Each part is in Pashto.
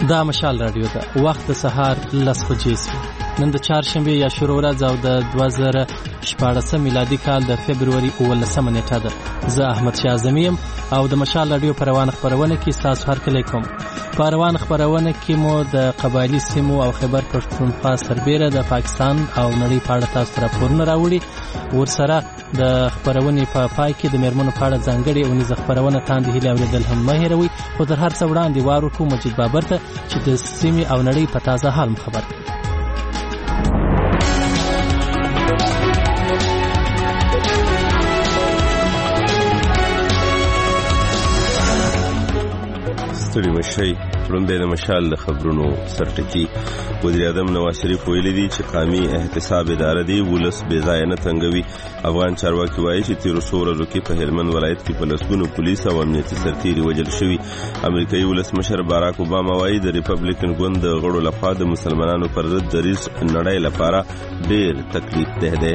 دا مشال رادیو ده. وخت د سهار 10 بجې شو. نن د چهارشنبه یا شروع ورځ او د 2014 میلادي کال د فبرवरी 19 نیټه ده. زه احمد شاه اعظمي یم او د مشال رادیو په روان خبرونه کې تاسو هر کله کوم. په روان خبرونه کې مو د قبایلی سیمو او خیبر پښتونخوا سربېره د پاکستان او نړۍ په اړه تاسو راپورونه راوړي. ورسره د خبرونې په پای کې د میرمنو په اړه ځانګړې اونیزه خبرونه تاندې هیله اوریدل هم مه هېروئ. خو تر هر څه وړاندې وار وکړو مجید بابر ته چې د سیمې او نړۍ په تازه حال خبر کړي. ستړي مشي لومبه د مشال خبرونو سرټکی. وزیر اعظم نواز شریف ویلي دي چې قومي احتساب اداره دی ولس بې ځای نه تنګوي. افغان چارواکي وایي چې تیر څو ورځو کې په هلمند ولایت کې په لسګونو پولیس او امنیتي سرتیري وژل شوي. امریکایي ولسمشر باراک اوباما وایي د ریپبلیکن ګوند د غړو لخوا د مسلمانانو پر ضد دریځ نړۍ لپاره ډېر تکلیف ده دی.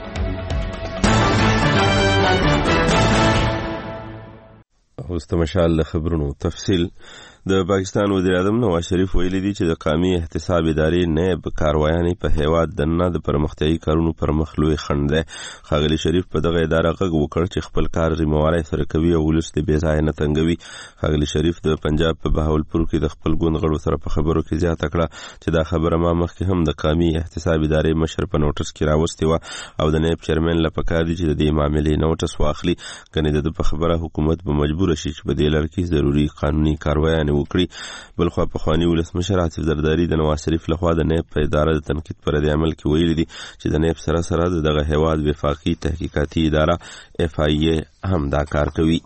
اوس د مشال خبرونو تفصیل. د پاکستان وزیر اعظم نواز شریف ویلي دي چې د قومي احتساب ادارې نائب کاروایانې په هیواد دننه د پرمختیایي کارونو پر مخ لوی خنډ دی. ښاغلي شریف په دغه اداره غږ وکړ چې خپل کار ذمہواری سره کوي او ولس د بې ځایه نه تنګوي. ښاغلي شریف د پنجاب په بهاولپور کې د خپل ګوند غړو سره په خبرو کې زیاته کړه چې دا خبره ما مخکې هم د قومي احتساب ادارې مشر په نوټس کې راوستې وه او د نائب چیرمن له پکار دي چې د دې معاملې نوټس واخلي. کنې د په خبره حکومت به مجبور شي چې په دې لړ کې ضروري قانوني کاروایانې وکړي. بلخوا پخواني ولسمشر عاطف زرداری د نواز شریف لخوا د نائب په اداره د تنقید پر رد عمل کې ویلي دي چې د نائب سره سره دغه هیواد وفاقي تحقیقاتي اداره FIA هم دا کار کوي.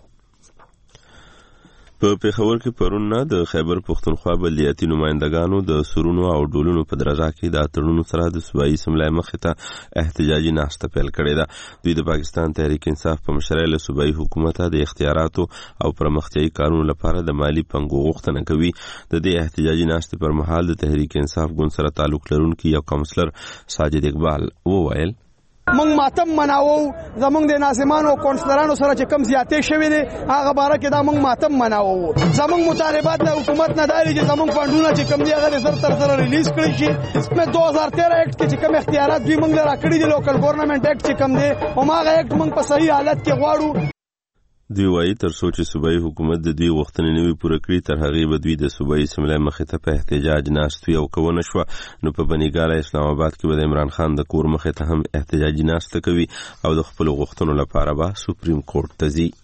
په پیښور کې پرون نه د خیبر پښتونخوا بلدیاتي نمائندګانو د سرونو او ډولونو په درجه کې د اتړونو سره د صوبایي اسمبلی مخې ته احتجاجي ناشته پیل کړې ده. دوی د پاکستان تحریک انصاف په مشرۍ له صوبایي حکومت د اختیاراتو او پرمختیایي کارونو لپاره د مالی پنګو غوښتنه کوي. د دې احتجاجي ناشتې پر مهال د تحریک انصاف ګوند سره تعلق لرونکي یو کونسلر ساجد اقبال وویل موږ ماتم مناوو زمونږ د ناظمانو کونسلرانو سره چې کم زیاتې شوې دي هغه باره کې دا موږ ماتم مناوو. زمونږ مطالبات د حکومت نه داري چې زمونږ فنډونه چې کم دي هغه زر تر سره ریلیز کړي شي. اسمه 2013 اکټ کې چې کم اختیارات دوی موږ راکړي دي لوکل ګورنمنت اکټ چې کم دي هماغه اکټ موږ په صحیح حالت کې غواړو. دوی وایي تر څو چې صوبایي حکومت د دوی غوښتنې نه وي پوره کړي تر هغې به دوی د صوبایي اسمبلی مخې ته په احتجاج ناست وي او که ونه شوه نو په بنیګاله اسلام آباد کې به د عمران خان د کور مخې ته هم احتجاجي ناسته کوي او د خپلو غوښتنو لپاره به سپریم کورټ ته ځي.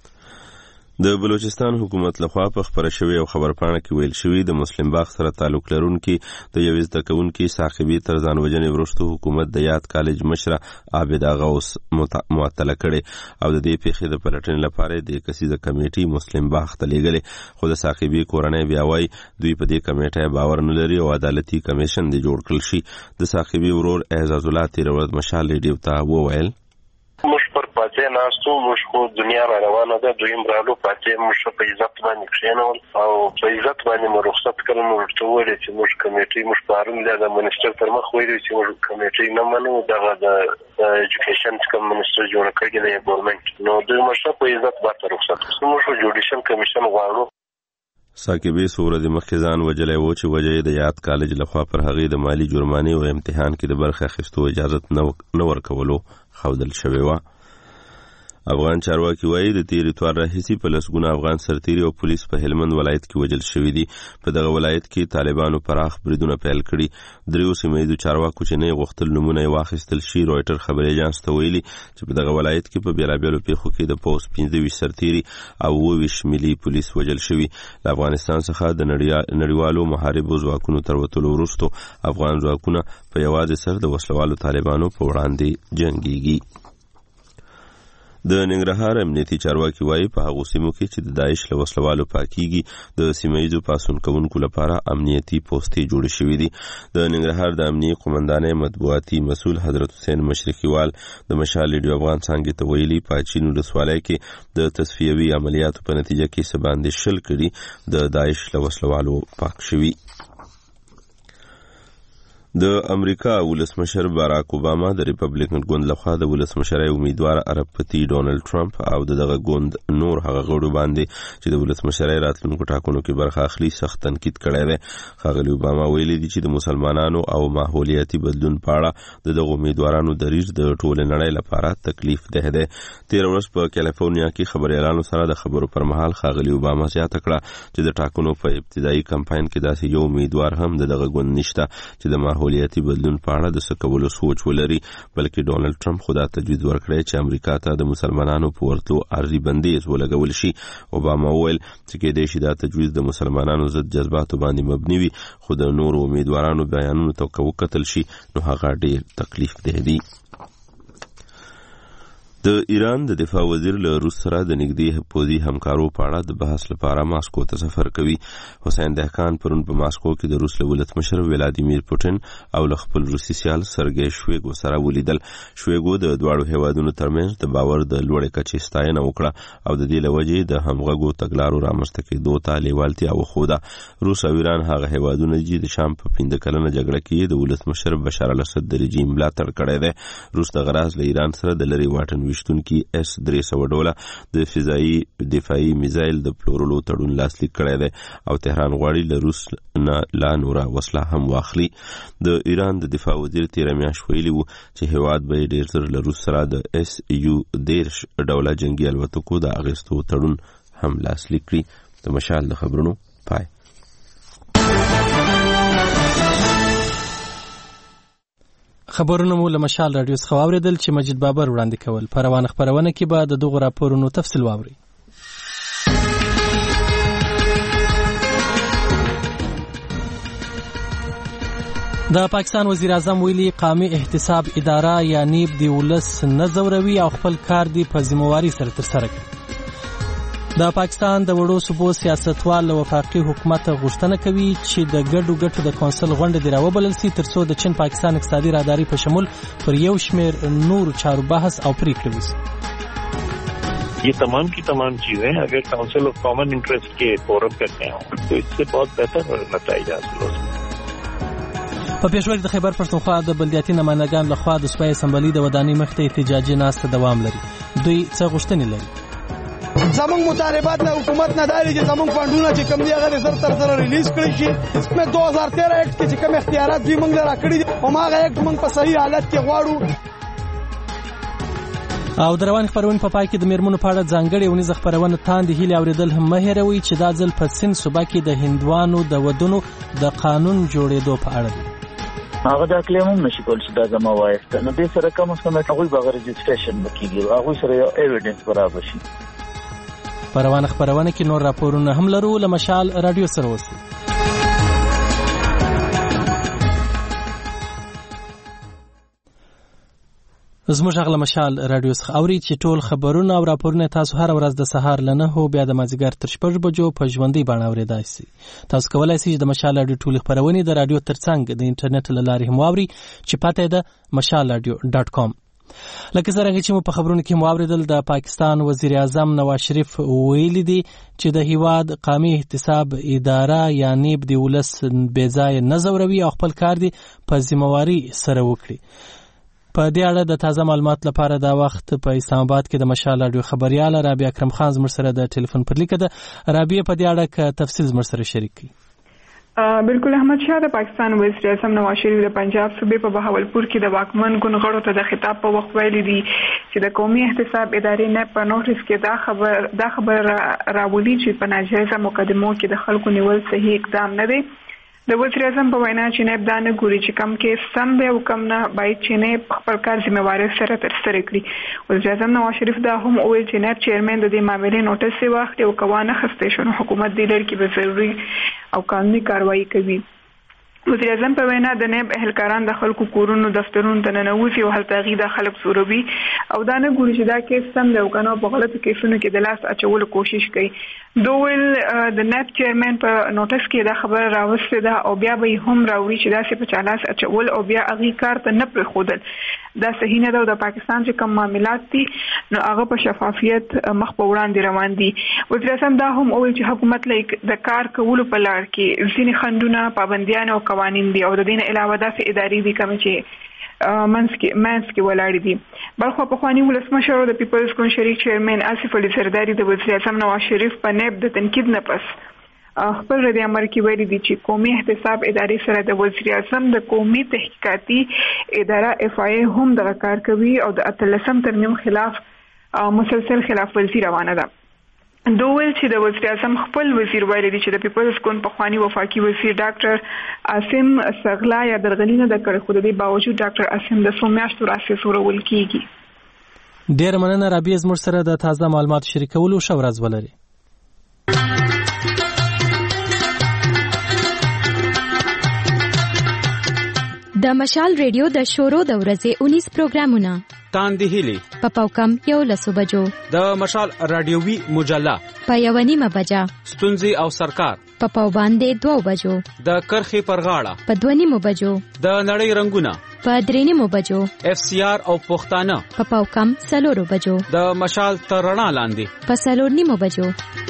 د بلوچستان حکومت لخوا په خبره شوی او خبرپاڼه کې ویل شوی د مسلم باغ سره تعلق لرونکي د یو زده کوونکي ساقبي تر ځان وژنې وروسته حکومت د یاد کالج مشره عابد اغا اوس معطله کړي او د دې پیښې د پلټنې لپاره د کسیزه کمیټي مسلم باغ ته لیږلې. خو د ساقبي کورنۍ بیا وایي دوی په دې کمیټه باور نه لري او عدالتي کمیشن دی جوړ کړل شي. د ساقبي ورور اعزاز الله تیر ورځ مشال ریډیو ته وویل موږ پر پاتې ناستو موږ خو دنیا را روانه ده دویم رالو پاتې موږ په عزت باندې کښېنول او په عزت باندې مو رخصت کړل. موږ ورته وویل چې موږ کمیټې موږ پرون د منسټر تر مخ ویلي چې موږ کمیټې نه منو دغه د ایجوکیشن کوم منسټر جوړ کړی دی ګورنمنت نو دوی موږ په عزت باندې رخصت کړو. موږ جوډیشل کمیشن غواړو. ساقبي سوره د مخکې ځان وجلی و چې وجه د یاد کالج لخوا پر هغې د مالی جرمانې او امتحان کې د برخې اخیستو اجازت نه ورکولو ښودل شوې وه. افغان چارواکي وایي د تیر اتوار راهیسې په لسګونه افغان سرتیري او پولیس په هلمند ولایت کې وژل شوي دي. په دغه ولایت کې طالبانو پراخ بریدونه پیل کړي. دریو سیمه ییزو چارواکو چې نه غوښتل نومونه یې واخیستل شي رویټر خبري ایجنس ته ویلي چې په دغه ولایت کې په بېلابېلو پیښو کې د پوځ 25 سرتیري او 29 ملي پولیس وژل شوي. له افغانستان څخه د نړیوالو محاربو ځواکونو تر وتلو وروسته افغان ځواکونه په یوازې سر د وسلوالو طالبانو په وړاندې جنګیږي. د ننګرهار امنیتي چارواکي وایي په هغو سیمو کې چې د داعش له وسلوالو پاکیږي د سیمه ییزو پاڅون کوونکو لپاره امنیتي پوستې جوړې شوې دي. د ننګرهار د امنیې قومندانۍ مطبوعاتي مسؤل حضرت حسین مشرقیوال د مشال ریډیو افغان څانګې ته ویلي په اچین ولسوالۍ کې د تصفیوي عملیاتو په نتیجه کې څه باندې 10 کړي د داعش له وسلوالو پاک شوي. د امریکا ولسمشر باراک اوباما د ریپبلیکن ګوند لخوا د ولسمشرۍ امیدوار عرب پتی ډونالد ټرمپ او دغه ګوند نور هغه غړو باندې چې د ولسمشرۍ راتلونکو ټاکنو کې برخه اخلي سخت تنقید کړی دی. ښاغلي اوباما ویلي دي چې د مسلمانانو او ماحولیاتي بدلون په اړه دغه امیدوارانو دریځ د ټولې نړۍ لپاره تکلیف ده دی. تیر ورځ په کالیفورنیا کې خبريالانو سره د خبرو پر مهال ښاغلي اوباما زیاته کړه چې د ټاکنو په ابتدایي کمپاین کې داسې یو امیدوار هم دغه ګوند نشته چې د ماحولیاتي بدلون په اړه د څه کولو سوچ ولري، بلکې ډونالد ټرمپ خدا تجویز ورکړی چې امریکا ته د مسلمانانو په ورتلو عارضي بندیز ولګول شي. اوباما وویل چې کېدای شي دا تجویز د مسلمانانو ضد جذباتو باندې مبني وي، خو د نورو امیدوارانو بیانونو ته وکتل شي نو هغه ډیر تکلیف دی. د ایران د دفاع وزیر له روس سره د نږدې پوځي همکارو په اړه د بحث لپاره ماسکو ته سفر کوي. حسین دهقان پرون په ماسکو کې د روس له ولسمشر ولادیمیر پوتین او له خپل روسي سیال سرګی شویګو سره ولیدل. شویګو د دواړو هیوادونو ترمنځ د باور د لوړې کچې ستاینه وکړه او د دې له وجې د همغږو تګلارو رامنځته کېدو ته لیوالتیا وښوده. روس او ایران هغه هیوادونه دي چې د شام په 15 کلنه جګړه کې د ولسمشر بشار الاسد د رژیم ملاتړ کړی دی. روس د غراز له ایران سره د لري واټن ویشتونکي S-300 د فضایي دفاعي میزایل د پلورلو تړون لاسلیک کړی دی او تهران غواړي له روس نه لا نوره وسله هم واخلي. د ایران د دفاع وزیر تیره میاشت ویلي و چې هیواد به ډیر زر له روس سره د SU-10 ډوله جنگي الوتکو د اغیستو تړون هم لاسلیک کړي. د مشال د خبرونو پای. خبرونه مو له مشال رادیو څخه واوریدل چې مجید بابر وړاندې کول. په روانه خبرونه کې به د دغو راپورونو تفصیل واورئ. د پاکستان وزیر اعظم ویلي قومي احتساب اداره یا نیب د ولس نه ځوروي او خپل کار دی په ذمہواري سره ترسره کوي. د پاکستان د وړو صوبو سیاستوال له وفاقي حکومت غوښتنه کوي چې د ګډو ګټو د کونسل غونډه دی راوبلل سي ترڅو د چین پاکستان اقتصادي راهداري په شمول پر یو شمیر نور چارو بحث او پریکړې وشي. یہ تمام کی تمام چیزیں اگر کاؤنسل آف کامن انٹرسٹ کے فورم کرتے ہوں تو اس سے بہت بہتر نتائج حاصل ہو سکتے. په پېښور کې د خیبر پښتونخوا د بلدیاتي نمائندګانو لخوا د صوبې اسمبلی د ودانۍ مخ ته احتجاجي ناسته دوام لري. دوی څه غوښتنې لري؟ زمونږ مطالبات د حکومت نه داري چې زمونږ فنډونه چې کم دي هغه زر تر زر ریلیز کړي شي. اسمه 2013 اکټ کې چې کوم اختیارات دوی موږ را کړی دي او هغه اکټ موږ په صحیح حالت کې غواړو. او د روان خبرونې په پای کې د میرمنو په اړه ځانګړې ونیزه خبرونه تاندې هیلې اورېدل هم مه هېروئ چې دا ځل په سند صوبه کې د هندوانو د ودونو د قانون جوړېدو په اړه دی. هغه دا کلیم هم نشي کول چې دا زما وایسته نو دې سره کم از کم هغوی به رجسټریشن وکړي هغوی سره یو ایویډنس برابر شي. په روانه خبرونه کې نور راپورونه هم لرو. له مشال رادیو سره اوسئ. زموږ غږ له مشال رادیو څخه اورئ چې ټول خبرونه او راپورونه تاسو هر ورځ د سهار له 9 بیا د مازدیګر تر 6 بجو په ژوندۍ بڼه اورېدای شئ. تاسو کولی شئ چې د مشال رادیو ټول خبرونه د رادیو ترڅنګ د انټرنیټ له لارې هم واورئ چې پته یې د mashalradio.com. لکه څنګه چې مو په خبرونو کې مواردل د پاکستان وزیر اعظم نواز شریف ویلي دي چې د هیواد قومي احتساب اداره یا نیب د ولس بې ځایه نه ځوروي او خپل کار دی په ذمہواري سره وکړي. په دې اړه د تازه معلومات لپاره دا وخت په اسلام آباد کې د مشال رادیو خبريال رابعه اکرم خان زموږ سره د ټلیفون پر لیکه ده. رابعه په دې اړه تفصیل زموږ سره شریک کړي. بالکل احمد شاه د پاکستان وزیر اعظم نواز شریف د پنجاب صوبې په بهاولپور کې د واکمن ګوند غړو ته د خطاب په وخت ویلي دي چې د قومي احتساب ادارې نه په نوټس کې دا خبر راولي چې په ناجایزه مقدمو کې د خلکو نیول صحیح اقدام نه دی. د وزیر اعظم په وینا چې نه دا نه ګوري چې کم کې سم دی او کم نه باید چې نه خپل کار ذمہواري سره ترسره کړي. وزیر اعظم نواز شریف دا هم ویل چې نه چیرمن د دې معاملې نوټس واخلي او کوانه خسته شنو حکومت دې لر کې به ضروري او قانوني کاروایی کوي. وزیر اعظم په وینا د نیب اهلکاران د خلکو کورونو دفترونو ته ننوځي او هلته غي د خلک سوروي او دا نه ګوري چې دا کیس سم دی او کنه په غلطو کیسونو کې د لاس اچولو کوشش کوي. دوول د نیب چیرمن په نوټس کې دا خبر راوسته ده او بیا به هم راوړي چې دا څه په چالاس اچول او بیا اغي کار ته نه پرخودل دا صحیح نه ده. د پاکستان چې کوم معاملات دي نو هغه په شفافیت مخ په وړاندې روان دي. وزیر اعظم دا هم ویل چې حکومت د کار کولو په لار کې ځینې خنډونه پابندیان او قوانین دي او د دې نه علاوه داسې ادارې دي کوم چې منځ کې ولاړې دي. بلخو پخواني ولسمشر د پیپلز ګوند شریک چیرمن آصف علي زرداری د وزیر اعظم نواز شریف په نیب د تنقید نه پس خپل رد عمل کې ویلي دي چې قومي احتساب ادارې سره د وزیر اعظم د قومي تحقیقاتي اداره FIA هم دغه کار کوي او د 13 ترمیم خلاف مسلسل خلاف ورزي روانه ده. دوی چې د وزیر اعظم خپل وزیر ویلي دي چې د پیپلز ګوند پخوانی وفاقي وزیر ډاکټر عاصم صغلا یا درغلینه د کړ خو د دې باوجود ډاکټر عاصم د سومیاشتو راځي سورول کیږي. ډیر مننه رابعه زموږ سره د تازه معلومات شریکولو شو ورځ ولري. د مشال ریډیو د شورو د ورځې 19 پروګرامونه تاندې هلي په پاوکم 11 بجو د مشال رادیوي مجله په 1:30 بجا ستونزي او سرکار په پاوباندې 2 بجو د کرخي پر غاړه په 2:30 بجو د نړۍ رنگونه په 3:30 بجو FCR او پښتانه په پاوکم 4 بجو د مشال ترڼا لاندې په 4:30 بجو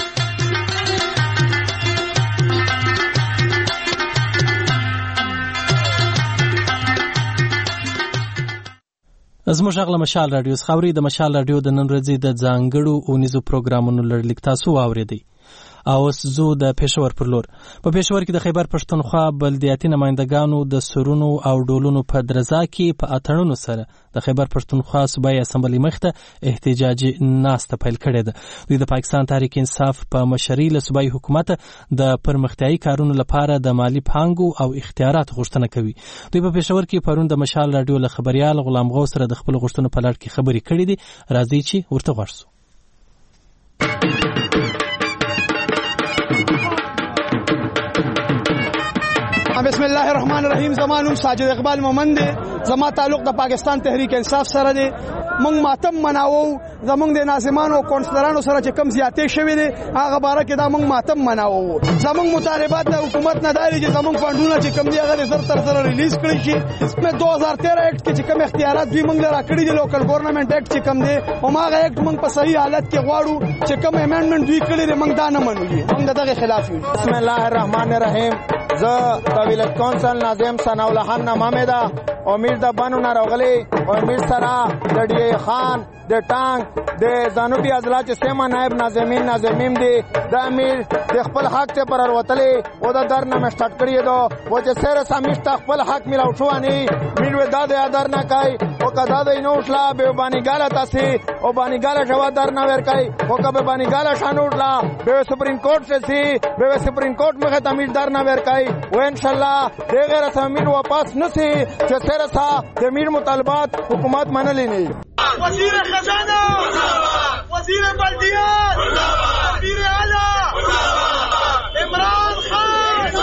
زموږ غږ له مشال رادیو خاوري د مشال رادیو د نن ورځې د ځانګړو اونیزو پروګرامونو لړلیک تاسو واوریدئ. او زو د پېښور پر لور په پېښور کې د خیبر پښتونخوا بلدیاتي نمائندګانو د سرونو او ډولونو په درزا کې په اتړونو سره د خیبر پښتونخوا صوبایي اسمبلی مخته احتجاجي ناسته پیل کړې ده. دوی د پاکستان تحریک انصاف په مشرۍ له صوبایي حکومت د پرمختیايي کارونو لپاره د مالی پانګو او اختیارات غوښتنه کوي. دوی په پېښور کې پرون د مشال رادیو له خبريال غلام غو سره د خپل غوښتنو په لړ کې خبرې کړې دي. راځي چې ورته ورسو. بسم الله الرحمن الرحیم. زمانوم ساجد اقبال مومند دی. زما تعلق د پاکستان تحریک انصاف سره دی. موږ ماتم مناوو زمونږ د ناظمانو کونسلرانو سره چې کم زیاتې شوې دي هغه باره کې دا موږ ماتم مناوو. زمونږ مطالبات د حکومت نه داري چې زمونږ فندونه چې کم دي هغه زر تر سره ریلیز کړي شي. په 2013 اکټ کې چې کم اختیارات دوی موږ را کړی دي لوکل ګورنمنت اکټ چې کم دي او هغه اکټ موږ په صحیح حالت کې غواړو چې کم امندمنت دوی کړی دي موږ دا نه منو. موږ دغه خلاف یو. بسم الله الرحمن الرحیم. ز طویلت کونسل ناظم ثناء الله خان نامه ده او امیر د بانو ناروغلی او امیر سره د ډی خان د ټانک د جنوبي عضلات سیمه نائب ناظمین دي د امیر د خپل حق ته پر وروتلې او د در نه سٹارټ کړی دو او چې سره سمیشت خپل حق ملو شو اني میروي د ادر نه کوي او کدا د نو شلا به باندې ګاله تاسي او باندې ګاله شوا در نه ور کوي او کبه باندې ګاله شانوټلا به سپریم کورټ سے به سپریم کورټ مخه تامیر در نه ور کوي او ان شاء الله دغه رسمین واپس نسی چې سره سا د میر مطالبات حکومت منلې نه. وزیر خزانه وزیر بلدیات وزیر اعلی عمران خان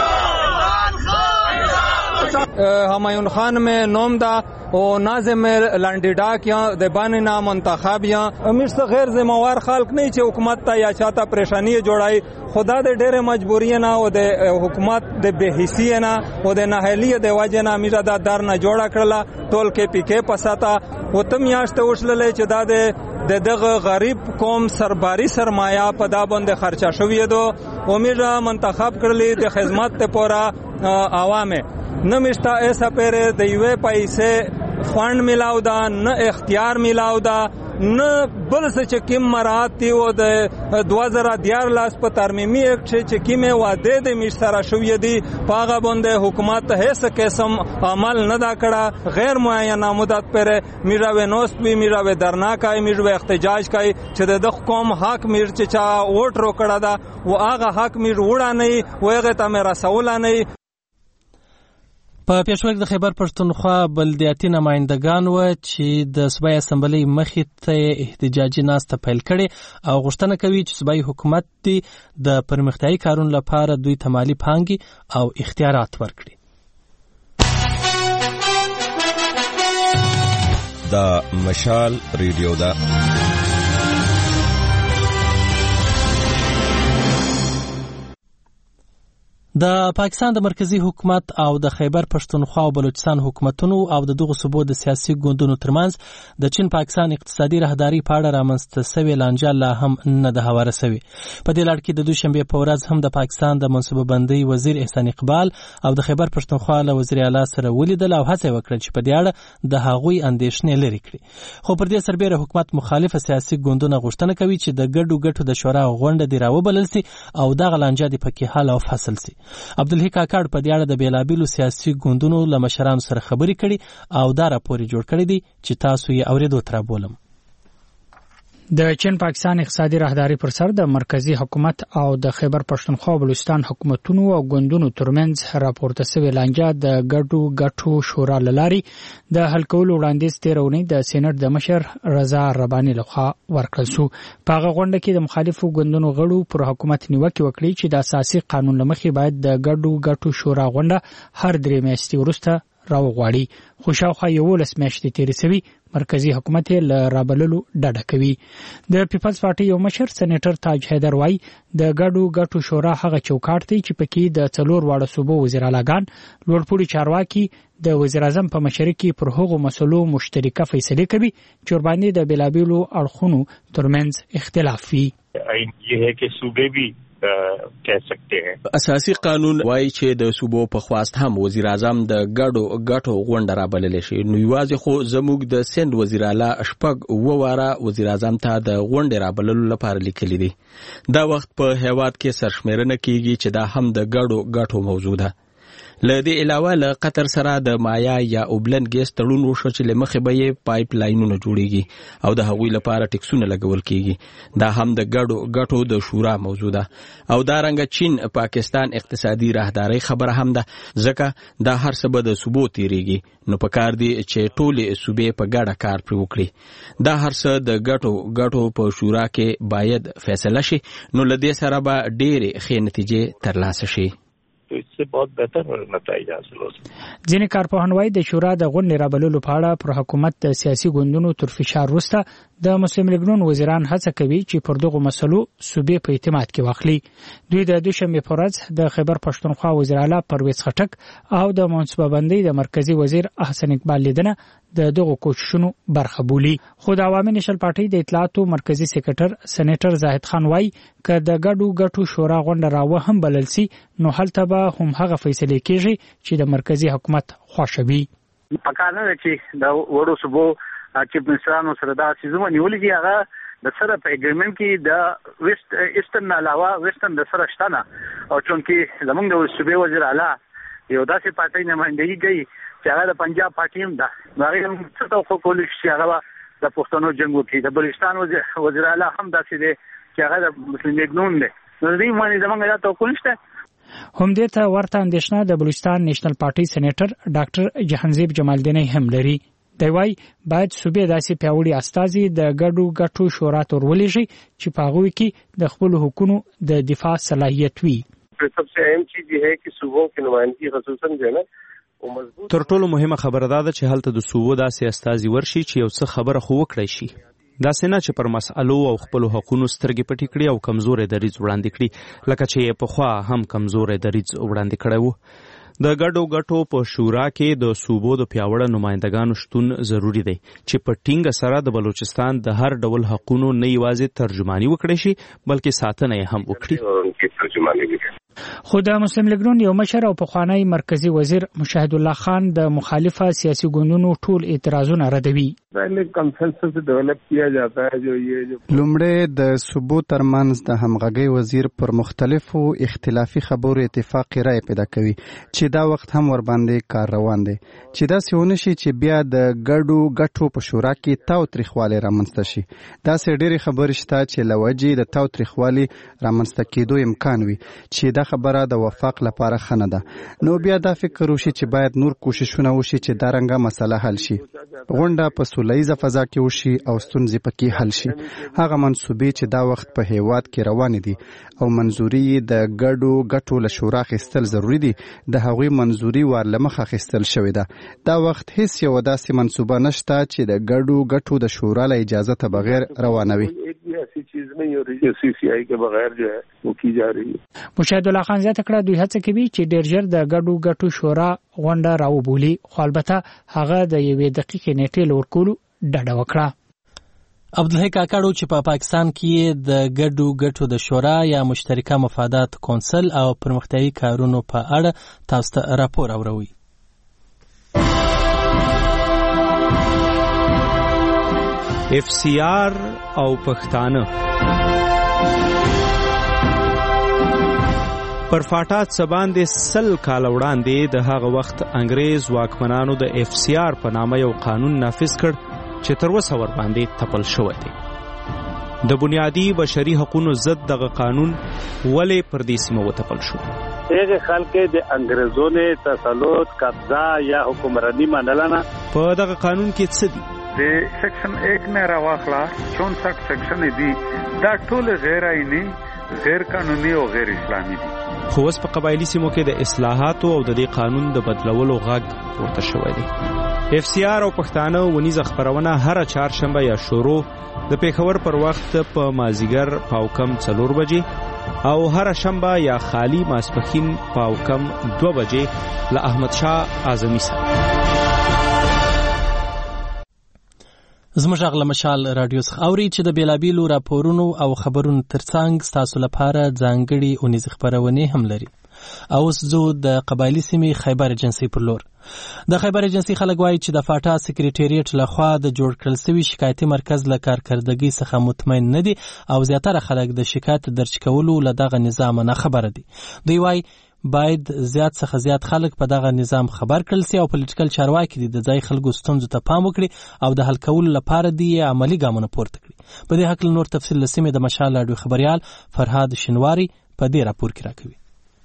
همایون خان میں نوم دا او ناظم لانډی ډاک یا د باندې نام منتخب یا امیر څخه غیر ذمہوار خلک نه چې حکومت ته یا چاته پریشانی جوړای خدا د ډېر مجبوری نه او د حکومت د بے حسی نه او د ناهلی د وجه نه امیر دا در نه جوړه کړله ټول کې پیکه پساته او تم یاشته وشللې چې دا د دغه غریب قوم سرباري سرمایه په دا باندې خرچه شوې دو امیر منتخب کړلې د خدمت ته پورا عوامه نمشتا ایسا پیره د یوې پیسې فند ملاو دا نه اختیار ملاو دا نه بل څه چې کوم مراد دی او د 2014 په ترمیمي اکټ چې کومه واده د مشترا شوې دي پاغه باندې حکومت هیڅ قسم عمل نه دا کړه غیر معینه مدت پر میراوي نوستوي میراوي درنا کوي میراوي احتجاج کوي چې د قوم حق میر چې چا ووټ روکړه دا او هغه حق میر وړا نه وغه ته مې رسول نه. په پېښور کې د خیبر پښتونخوا بلدیاتي نمائندګان و چې د صوبایي اسمبلی مخې ته احتجاجي ناسته پیل کړي او غوښتنه کوي چې صوبایي حکومت د پرمختیايي کارونو لپاره دوی ته مالي پانګې او اختیارات ورکړي. د مشال ریډیو دا د پاکستان د مرکزی حکومت او د خیبر پښتونخوا او بلوچستان حکومتونو او د دغه صوبو د سیاسي ګوندونو ترمنځ د چین پاکستان اقتصادي راهداري په اړه رامنځته شوې لانجه لا هم نه ده هواره شوې. په دې لړ کې د دوشنبه په ورځ هم د پاکستان د منصوبه بندۍ وزیر احسان اقبال او د خیبر پښتونخوا له وزیر اعلی سره ولیدل او هڅه وکړه چې په دې اړه د هغوی اندېښنې لرې کړي. خو پر دې سربېره حکومت مخالفه سیاسي ګوندونه غوښتنه کوي چې د ګډو د شورا غونډه دی راوبلل سي او دغه لانجه دی پکې حل او فصل سي. عبدالحی کاکړ په دې اړه د بیلابیلو سیاسي ګوندونو له مشرانو سره خبرې کړي او دا راپور جوړ کړی دی چې تاسو یې اوریدو تر بولم. د چین پاکستان اقتصادي راهداري پر سر د مرکزی حکومت او د خیبر پښتونخوا او بلوچستان حکومتونو او ګوندونو ترمنځ راپورته شوی لانجه د ګډو شورا لاري د حل کولو وړاندیز تیرونی د سېنات د مشر رضا رباني لخوا ورکړل شو. په هغه غونډه کې د مخالفو ګوندونو غړو پر حکومت نیوکه وکړي چې د اساسي قانون لمخې باید د ګډو شورا غونډه هر 3 میاشتې وروسته راوغواړي. خو شاوخوا 11 میاشتې تیرې شوي مرکزی حکومت له رابللو ډډه کوي. د پیپلز پارټي یو مشر سېنیټر تاج حیدر وایي د ګډو شورا هغه چوکاټ دی چې پکې د 4 واړه صوبو وزیرالاګان لوړپوړي چارواکي د وزیر اعظم په مشرۍ کې پر هغو مسلو مشترکه فیصله کوي چې ورباندې د بیلابیلو اړخونو ترمنځ اختلاف وي. یہ ہے کہ صوبے بھی کہہ سکتے ہیں. اساسي قانون وایي چې د صوبو په خواست هم وزیر اعظم د ګډو غونډه رابللی شي. نو یوازې خو زموږ د سند وزیر اعلی شپږ واره وزیر اعظم ته د غونډې رابللو لپاره لیکلي دي. دا وخت په هیواد کې سرشمیرنه کیږي چې دا هم د ګډو موضوع ده. له دې علاوه له قطر سره د مایا یا اوبلن ګیس تړون وشو چې لمخې به یې پایپ لاینونه جوړیږي او د هغوی لپاره ټیکسونه لګول کیږي. دا هم د ګډو د شورا موضوع ده. او دا رنګه چین پاکستان اقتصادي راهداري خبره هم ده ځکه دا هر څه به د صوبو تیریږي. نو پکار دی چې ټولې صوبې په ګډه کار پرې وکړي. دا هر څه د ګډو په شورا کې باید فیصله شي. نو له دې سره به ډېرې ښې نتیجې ترلاسه شي. تو اس سے بہت بہتر نتائج حاصل ہو سکتے. ځینې کارپوهان وایي د شورا د غونډې رابللو په اړه پر حکومت د سیاسي ګوندونو تر فشار وروسته د مسلم لیګ نون وزیران هڅه کوي چې پر دغه مسلو صوبې په اعتماد کې واخلي. دوی د دوشنبه په ورځ د خیبر پښتونخوا وزیر اعلی پرویز خټک او د منصوبه بندۍ د مرکزی وزیر احسن اقبال لیدنه د دغه کوششونو برخه بولي. خو د عوامي نېشنل پارټي د اطلاعاتو مرکزی سکرټر سېنیټر زاهد خان وایي که د ګډو شورا غونډه راو هم بلل سي نو هلته به هم هغه فیصله کیږي چې د مرکزی حکومت خوښوي. پکانه چې د وړو صوبو چې منسرانو سره دا سیزونه نیولې دي هغه د سره په اګریمنت کې د ویسټ ایسټرن علاوه ویسټرن د سره شتنه او چونکې زمونږ د صوبې وزیر اعلی یو داسې پارټي نمائندګي کوي چې هغه د پنجاب پارټي هم ده. هغه هم څه توقع کولی شي هغه د پښتنو جنگ وکړي. د بلوچستان وزیر اعلی هم داسې دی چې هغه د مسلم لیګ نون دی. نو دې باندې زمونږ دا توقع نشته. هم دې ته ورته اندېښنه د بلوچستان نېشنل پارټي سېنیټر ډاکټر جهانزیب جمالدیني هم لري. دی وايي باید صوبې داسې پیاوړي استازي د ګډو شورا ته ورولېږي چې په هغوی کې د خپلو حقونو د دفاع صلاحیت وي. सबसे अहम चीज ये है कि सूबों की नुमाइंदगी خصوصا जो है ना تر ټولو مهمه خبره ده چې هلته د صوبو داسې استازي ورشي چې یو څه خبره خو وکړي شي. داسې نه چې پر مسألو او خپلو حقونو سترګې پټې کړي او کمزورې دریځ وړاندې کړي لکه چې یې پخوا هم کمزورې دریځ وړاندې کړی و. د ګډو په شورا کې د صوبو د پیاوړه نمائندګانو شتون ضروری دی چې په ټینګه سره د بلوچستان د هر ډول حقونو نه یوازې ترجمانی وکړي شي بلکې ساتنه یې هم وکړي. خو د مسلم لیګ نون یو مشر او پخوانی مرکزی وزیر مشاهد الله خان د مخالفه سیاسي ګوندونو ټول اعتراضونه ردوي. لومړی د صوبو ترمنځ د همغږۍ وزیر پر مختلفو اختلافي خبرو اتفاق رائے پیدا کوي چې دا وخت هم ور باندې کار روان دی چې دا سونه شي چې بیا د ګډو په شورا کې تاوتریخوالی رامنځته شي. دا سه ډېری خبرې شته چې لوجې د تاوتریخوالي رامنځته کېدو امکان وي چې دا خبره د وفاق لپاره خنه ده. نو بیا دا فکر وشي چې باید نور کوششونه وشي چې دا رنګه مسله حل شي. غونډه په سولهییزه فضا کې وشي او ستونزې پکې حل شي. هغه منصوبې چې دا وخت په هیواد کې روانې دي او منظوري د ګډو له شورا اخیستل ضروری دي د هغوی منظوري ورلمخ اخیستل شوې ده. دا وخت هیڅ یو داسې منصوبه نشته چې د ګډو د شورا له اجازه ته بغیر روانه وي. ऐसी चीज नहीं हो रही है CCI के बगैर जो है वो की जा रही है. مشاهد الله خان زیاته کړه دوی هڅه کوي چې ډیر ژر د ګډو شورا غونډه راوبولي، خو البته هغه د یوې دقیقې نیټې لور کولو ډډه وکړه. عبدالحی کاکړو چې په پاکستان کې د ګډو د شورا یا مشترکه مفادات کونسل او پرمختیایي کارونو په اړه تاسو ته راپور اوروي. FCR او پښتانه پر فاټات سباندې 100 کال وړاندې د هغه وخت انګريز واکمنانو د FCR په نامه یو قانون نافذ کړ چې تر اوسه ور باندې تپل شوی دی. د بنیادی بشري حقوقو ضد دغه قانون ولې پر دې سیمه وتپل شو؟ هغه خلک د انګريزو نه تسلط قبضه یا حکمرانی منلنه. په دغه قانون کې څه دي؟ د سیکشن 1 نه راوخلا 64 سیکشن دي دا ټول غیر آئینی، غیر قانوني او غیر اسلامي دي. خو اوس په قبایلی سیمو کې د اصلاحاتو او د دې قانون د بدلولو غږ پورته شوی دی. FCR او پښتانه ونیز خبرونه هر چهارشنبه یا شروع د پیښور پر وخت په مازیګر پاوکم 4 بجې او هر شنبه یا خالی ماسپخین پاوکم 2 بجې له احمد شاه اعظمي سره. زموږ غږ له مشال رادیو څخه اوري چې د بیلابیلو راپورونو او خبرونو ترڅنګ تاسو لپاره ځانګړي اونیز خبرونه هم لري. او زه د قبایلی سیمې خیبر ایجنسی پر لور. د خیبر ایجنسی خلک وایي چې د فاټا سکریټریټ لخوا د جوړ کړل شوی شکایتي مرکز له کارکردګۍ څخه مطمئن نه دي او زیاتره خلک د شکایت درج کولو له دغه نظام نه خبره دي. دوی وایي باید زیات څخه زیات خلک په دغه نظام خبر کړل سي او پولیټیکل چارواکي د ځای خلکو ستونزو ته پام وکړي او د حل کولو لپاره دی عملی ګامونه پورته کړي. په دې حق نور تفصیل لسمه د مشال رادیو خبريال فرهاد شنواری په دې راپور کې راکوي.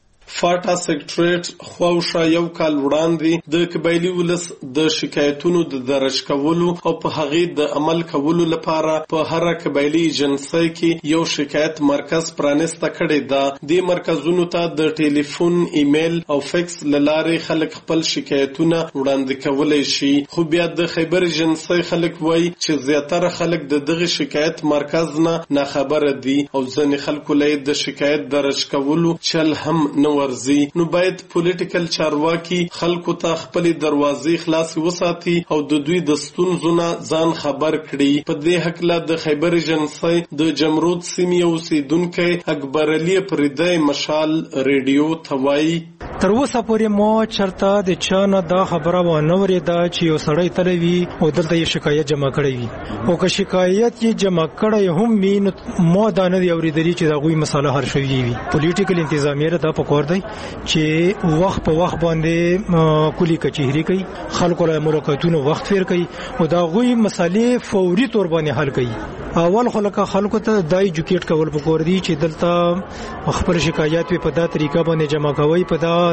فاټا سکریټریټ خواوشا یو کال وړاندې د قبایلی ولس د شکایتونو د درج کولو او په هغه د عمل کولو لپاره په هر قبایلی ایجنسی کې یو شکایت مرکز پرانسته کړی دا. د مرکزونو ته د ټلیفون، ایمیل او فیکس لارې خلک خپل شکایتونه وړاندې کولای شي. خو بیا د خیبر ایجنسی خلک وایي چې زیاتره خلک د دغه شکایت مرکز نه خبره دي او ځینې خلکو له د شکایت درج کولو چل هم نه ورزي. نو باید پولیټیکل چارواکي خلکو ته خپل دروازې خلاص وساتي او د دوی د ستونزو نه ځان خبر کړي. په دې حق له د خیبر ایجنسی د جمرود سیمې اوسیدونکو اکبر علي پردی مشال ریډیو توای تر اوسه پورې مو چرته د چانه دا خبره ونه ورېده چې یو سړی تلوي او دلته یې شکایت جمع کړی وي او که شکایت یې جمع کړی هم وي نو مو دا نه دی اورېدلی چې د هغوی مساله حل شوې وي. پولیټیکل انتظامیه دا پکار دی چې وخت په وخت باندې کلی کچهری کوي، خلکو له ملاقاتونو وخت فیر کوي او دا هغوی مسالې فوري تور باندې حل کوي. اول خلکو ته دا ایجوکیټ کول پکار دی چې دلته خپل شکایت په دا طریقه باندې جمع کوي، په دا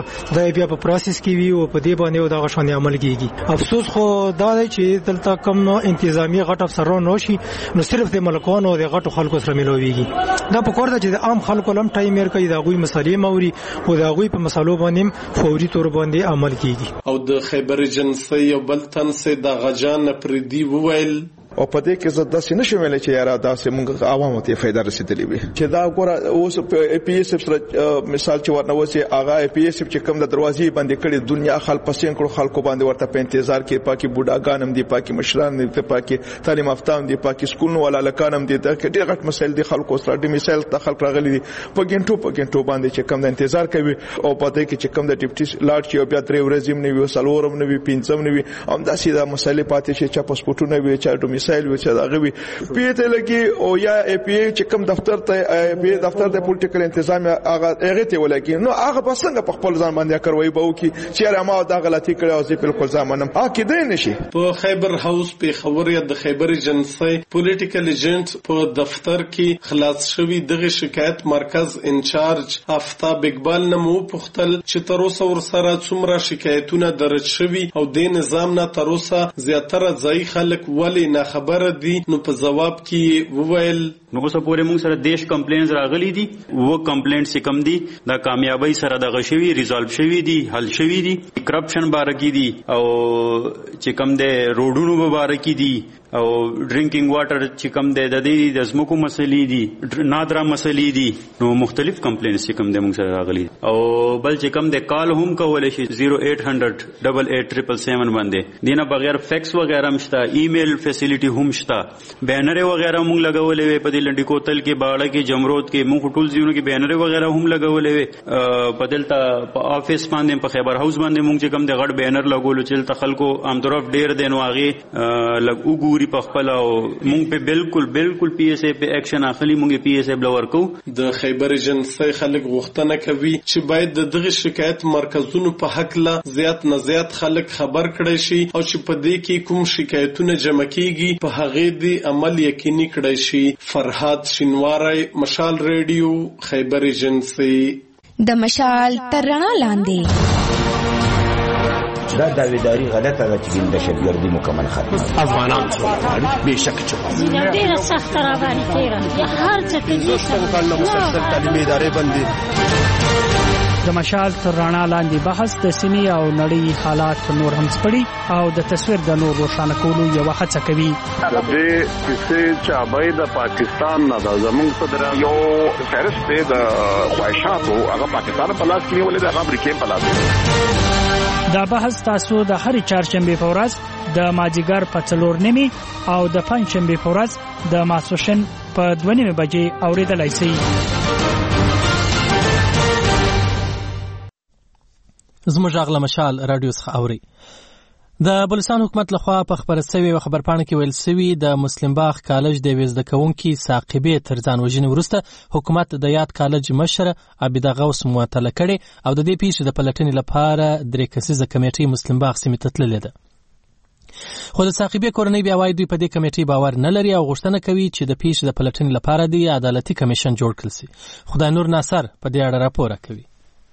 بیا په پروسس کې وي او په دې باندې دا غشان عمل کیږي. افسوس خو دا دی چې دلته کم انتظامی غټ افسران نشي نو صرف د ملکانو او د غټو خلکو سره ملويږي. دا پکار دی چې د عام خلکو لم ټایم ور کوي دا غوي مسالې موري او دا غوي په مسالو باندې فوري تور باندې عمل کیږي. او د خیبر ایجنسی یو بل تن سه د غجان پردی وویل او په دې کې زه داسې نشم ویلی چې یاره داسې موږ عوامو ته فایده رسېدلې وي چې دا ګوره اوس په پی ایس اف سره مثال چې ورنوسي هغه پی ایس اف چې کوم د دروازې باندې کړي دنیا خلک پسین کړو خلکو باندې ورته په انتظار کې پاکي بوډاګان هم دي، پاکي مشران دي، پاکي تعلیم یافته هم دي، پاکي سکولونو والا لکان هم دي. دا ډېر غټ مسایل دي خلکو سره د مثال ته خلک راغلي دي په ګنټو باندې چې کوم د انتظار کوي او په دې کې چې کوم د ډیپټي لاډ چې بیا 3 ورځې نه وي سلورم نه وي پنځم نه وي هم داسې دا مسایل پاتې شي چې پاسپورتونه وي چې ډومیسایل وي چې دا پیته لګي او یا پی چې کوم دفتر ته پی دفتر د پولیټیکل انتظام هغه ته ولګي نو هغه بسنګ په خپل ځان باندې کوي به وکي چې ما دا غلطي کړې او زه بالکل ځمنم کېدای نشي. په خیبر هاوس په خبريه د خیبر ایجنسی پولیټیکل ایجنټ په دفتر کې خلاص شوی دغه شکایت مرکز انچارج آفتاب اقبال نمو پختل چې تر اوسه ورسره څومره شکایتونه درج شوی او د نظام نه تر اوسه زیاتره ځای خلک ولی نه خبره دي. نو په جواب کې وویل نو اوس پورې موږ سره دیش کمپلینز راغلي دي و کمپلینټ چې کم دي دا کامیابی سره د غشوي ریزالو شوی دي حل شوی دي کرپشن بارکی دي او چې کم دي روډونو مبارکي دي او ډرینکینګ واټر چې کم دی د دې د زمکو مسلې دي نادره مسلې دي نو مختلف کمپلینټس چې کم دی موږ سره راغلي او بل چې کم دی کال هم کولی شي 0800 8877 باندې دینه بغیر فیکس وغیرہ مشته ایمیل فیسیلیټي هم شته بینر وغیرہ موږ لګولې وي په دې لنډی کوتل کې باړه کې جمرود کې موږ ټول ځینو کې بینر وغیرہ هم لګولې وي په دلته په افیس باندې په خیبر هاوس باندې موږ چې کم دی غټ بینر لګولو چې تل خلکو عام طرف ډیر دین واغې لګ وګوري په خپل او مونږ په بالکل پی ایس ای په اکشن اخلي مونږ پی ایس ای بلور کو د خیبر ایجنسی خلک غوښتنه کوي چې باید د دغه شکایت مرکزونو په حق لا زیات نه زیات خلک خبر کړي شي او چې په دې کې کوم شکایتونه جمع کیږي په هغه دی عمل یقیني کړي شي. فرهاد شینواری، مشال ریډیو، خیبر ایجنسی. د مشال تر رڼا لاندې دا داویداری غلطه ده چې د شګردي مکمل ختم افغانان څو به شک چې ډیره سخت را باندې تیرا هر څه کې دوستو کله مسلسل تعلیمي ادارې باندې د مشال تر رڼا لاندې بحث د سیمې او نړۍ حالات نور هم سپړي او د تصویر د نور روښانه کولو یو هڅه کوي. د دې چې چابای د پاکستان نه د زمونږ صدر یو فهرست دی د خواهشاتو هغه پاکستان په لاس کې ولې د امریکا په لاس. دا بحث تاسو د هرې چهارشنبې په ورځ د مازیګر په 4:30 او د پنځشنبې په ورځ د ماسپښین په 2:30 بجې اوریدلای شئ. زموږ غږ له مشال رادیو څخه اوري. د بلوچستان حکومت لخوا په خبره شوی خبرپاڼه کې ویل شوی د مسلم باغ کالج د وزده کوونکي ساقبه تر ځان وژنې وروسته حکومت د یاد کالج مشر عبیده غوث معطله کړي او د دې پیښې د پلټنې لپاره 3 کسیزه کمیټې مسلم باغ سیمې ته تللې ده. خو د ساقبه کورنۍ بیا وايي دوی په دې کمیټې باور نه لري او غوښتنه کوي چې د پیښې د پلټنې لپاره د عدالتي کمیشن جوړ کړي شي. خدای نور ناصر په دې اړه راپور کوي.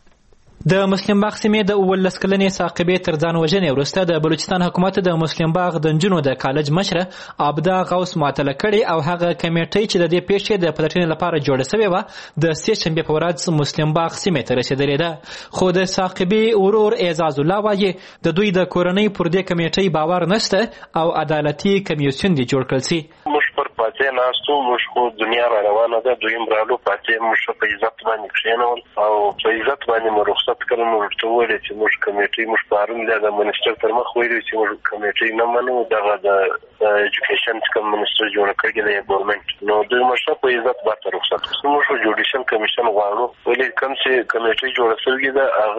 د مسلم باغ سیمې د 19 کلنې ساقبه تر ځان وژنې وروسته د بلوچستان حکومت د مسلم باغ د نجونو د کالج مشره عبده غوث معطله کړي او هغه کمیټې چې د دې پیښې د پلټنې لپاره جوړه شوې و د سه شنبه په ورځ مسلم باغ سیمې ته رسیدلې ده. خو د ساقبه ورور اعزاز الله وايي د دوی د کورنۍ پر دې کمیټې باور نشته او عدالتي کمیشن دی جوړ کړل شي. پاتې ناستو موږ خو دنیا را روانه ده دویم رالو پاتې موږ په عزت باندې کښېنول او په عزت باندې مو رخصت کړم ورته ویل چې موږ کمیټې موږ پارون د منسټر تر مخ ویل چې موږ کمیټې نه منو دغه د ایجوکیشن کوم منسټر جوړ کړی دی ګورنمنت نو دوی موږ په عزت باندې رخصت کړو. موږ جوډیشن کمیشن غواړو ولې کوم چې کمیټې جوړه شوې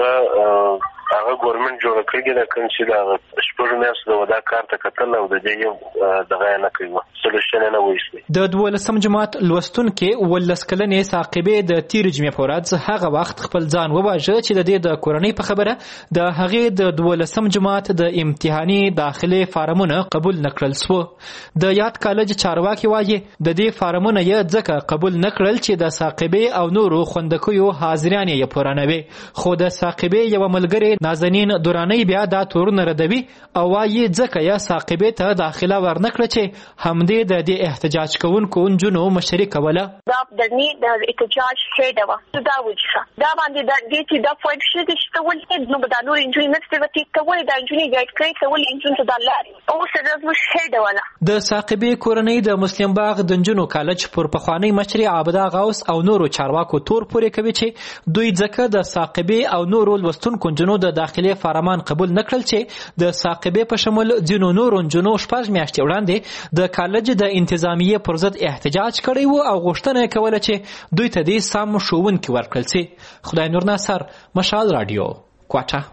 ده هغه ګورنمنت جوړ کړی دی کوم چې دا شپږ میاشتې د ودا کار ته کتل او د دې یو دغه نه کوي سولوشن نه وایي. د 12 جماعت لوستونکو 19 کلنې ساقبه د تیر جمعې په ورځ هغه وخت خپل ځان وواژه چې د دې د کورنۍ په خبره د هغې د 12 جماعت د امتحاني داخلي فارمونه قبول نکړل سو. د یاد کالج چارواکي وايي د دې فارمونه یې ځکه قبول نکړل چې د ساقبه او نورو خوندکیو حاضران یې پورانوي. خو د ساقبه یو ملګری نازنین دورانی بیا دا تورونه ردوي او وايي ځکه یا ساقبه ته داخله ورنکړه چې همدې د دې احتجاج کوونکو نجونو مشري کوله. دا د نی د احتجاج شته دا وجه دا باندې د دې چې د فوټ شته چې ولې نو بدانو انجونی نستوتی کوي دا انجونی ګایډ کوي ولې انجون ته دلاري او سره مو شته ولا. د ساقبه کورنۍ د مسلم باغ د نجونو کالج پر پخوانی مشري عبده غوث او نورو چارواکو تور پورې کوي چې دوی ځکه د ساقبه او نورو لوستونکو نجونو د داخلي فارمان قبول نکړل چې د ساقبه په شمول ځینو نورو نجونو شپږ میاشتې وړاندې د کالج د انتظامیه پر ضد احتجاج کړی وو او غوښتنه کوله چې دوی ته دې سم ښوونکي ورکړل شي. خدای نور ناصر، مشال رادیو، کوټه.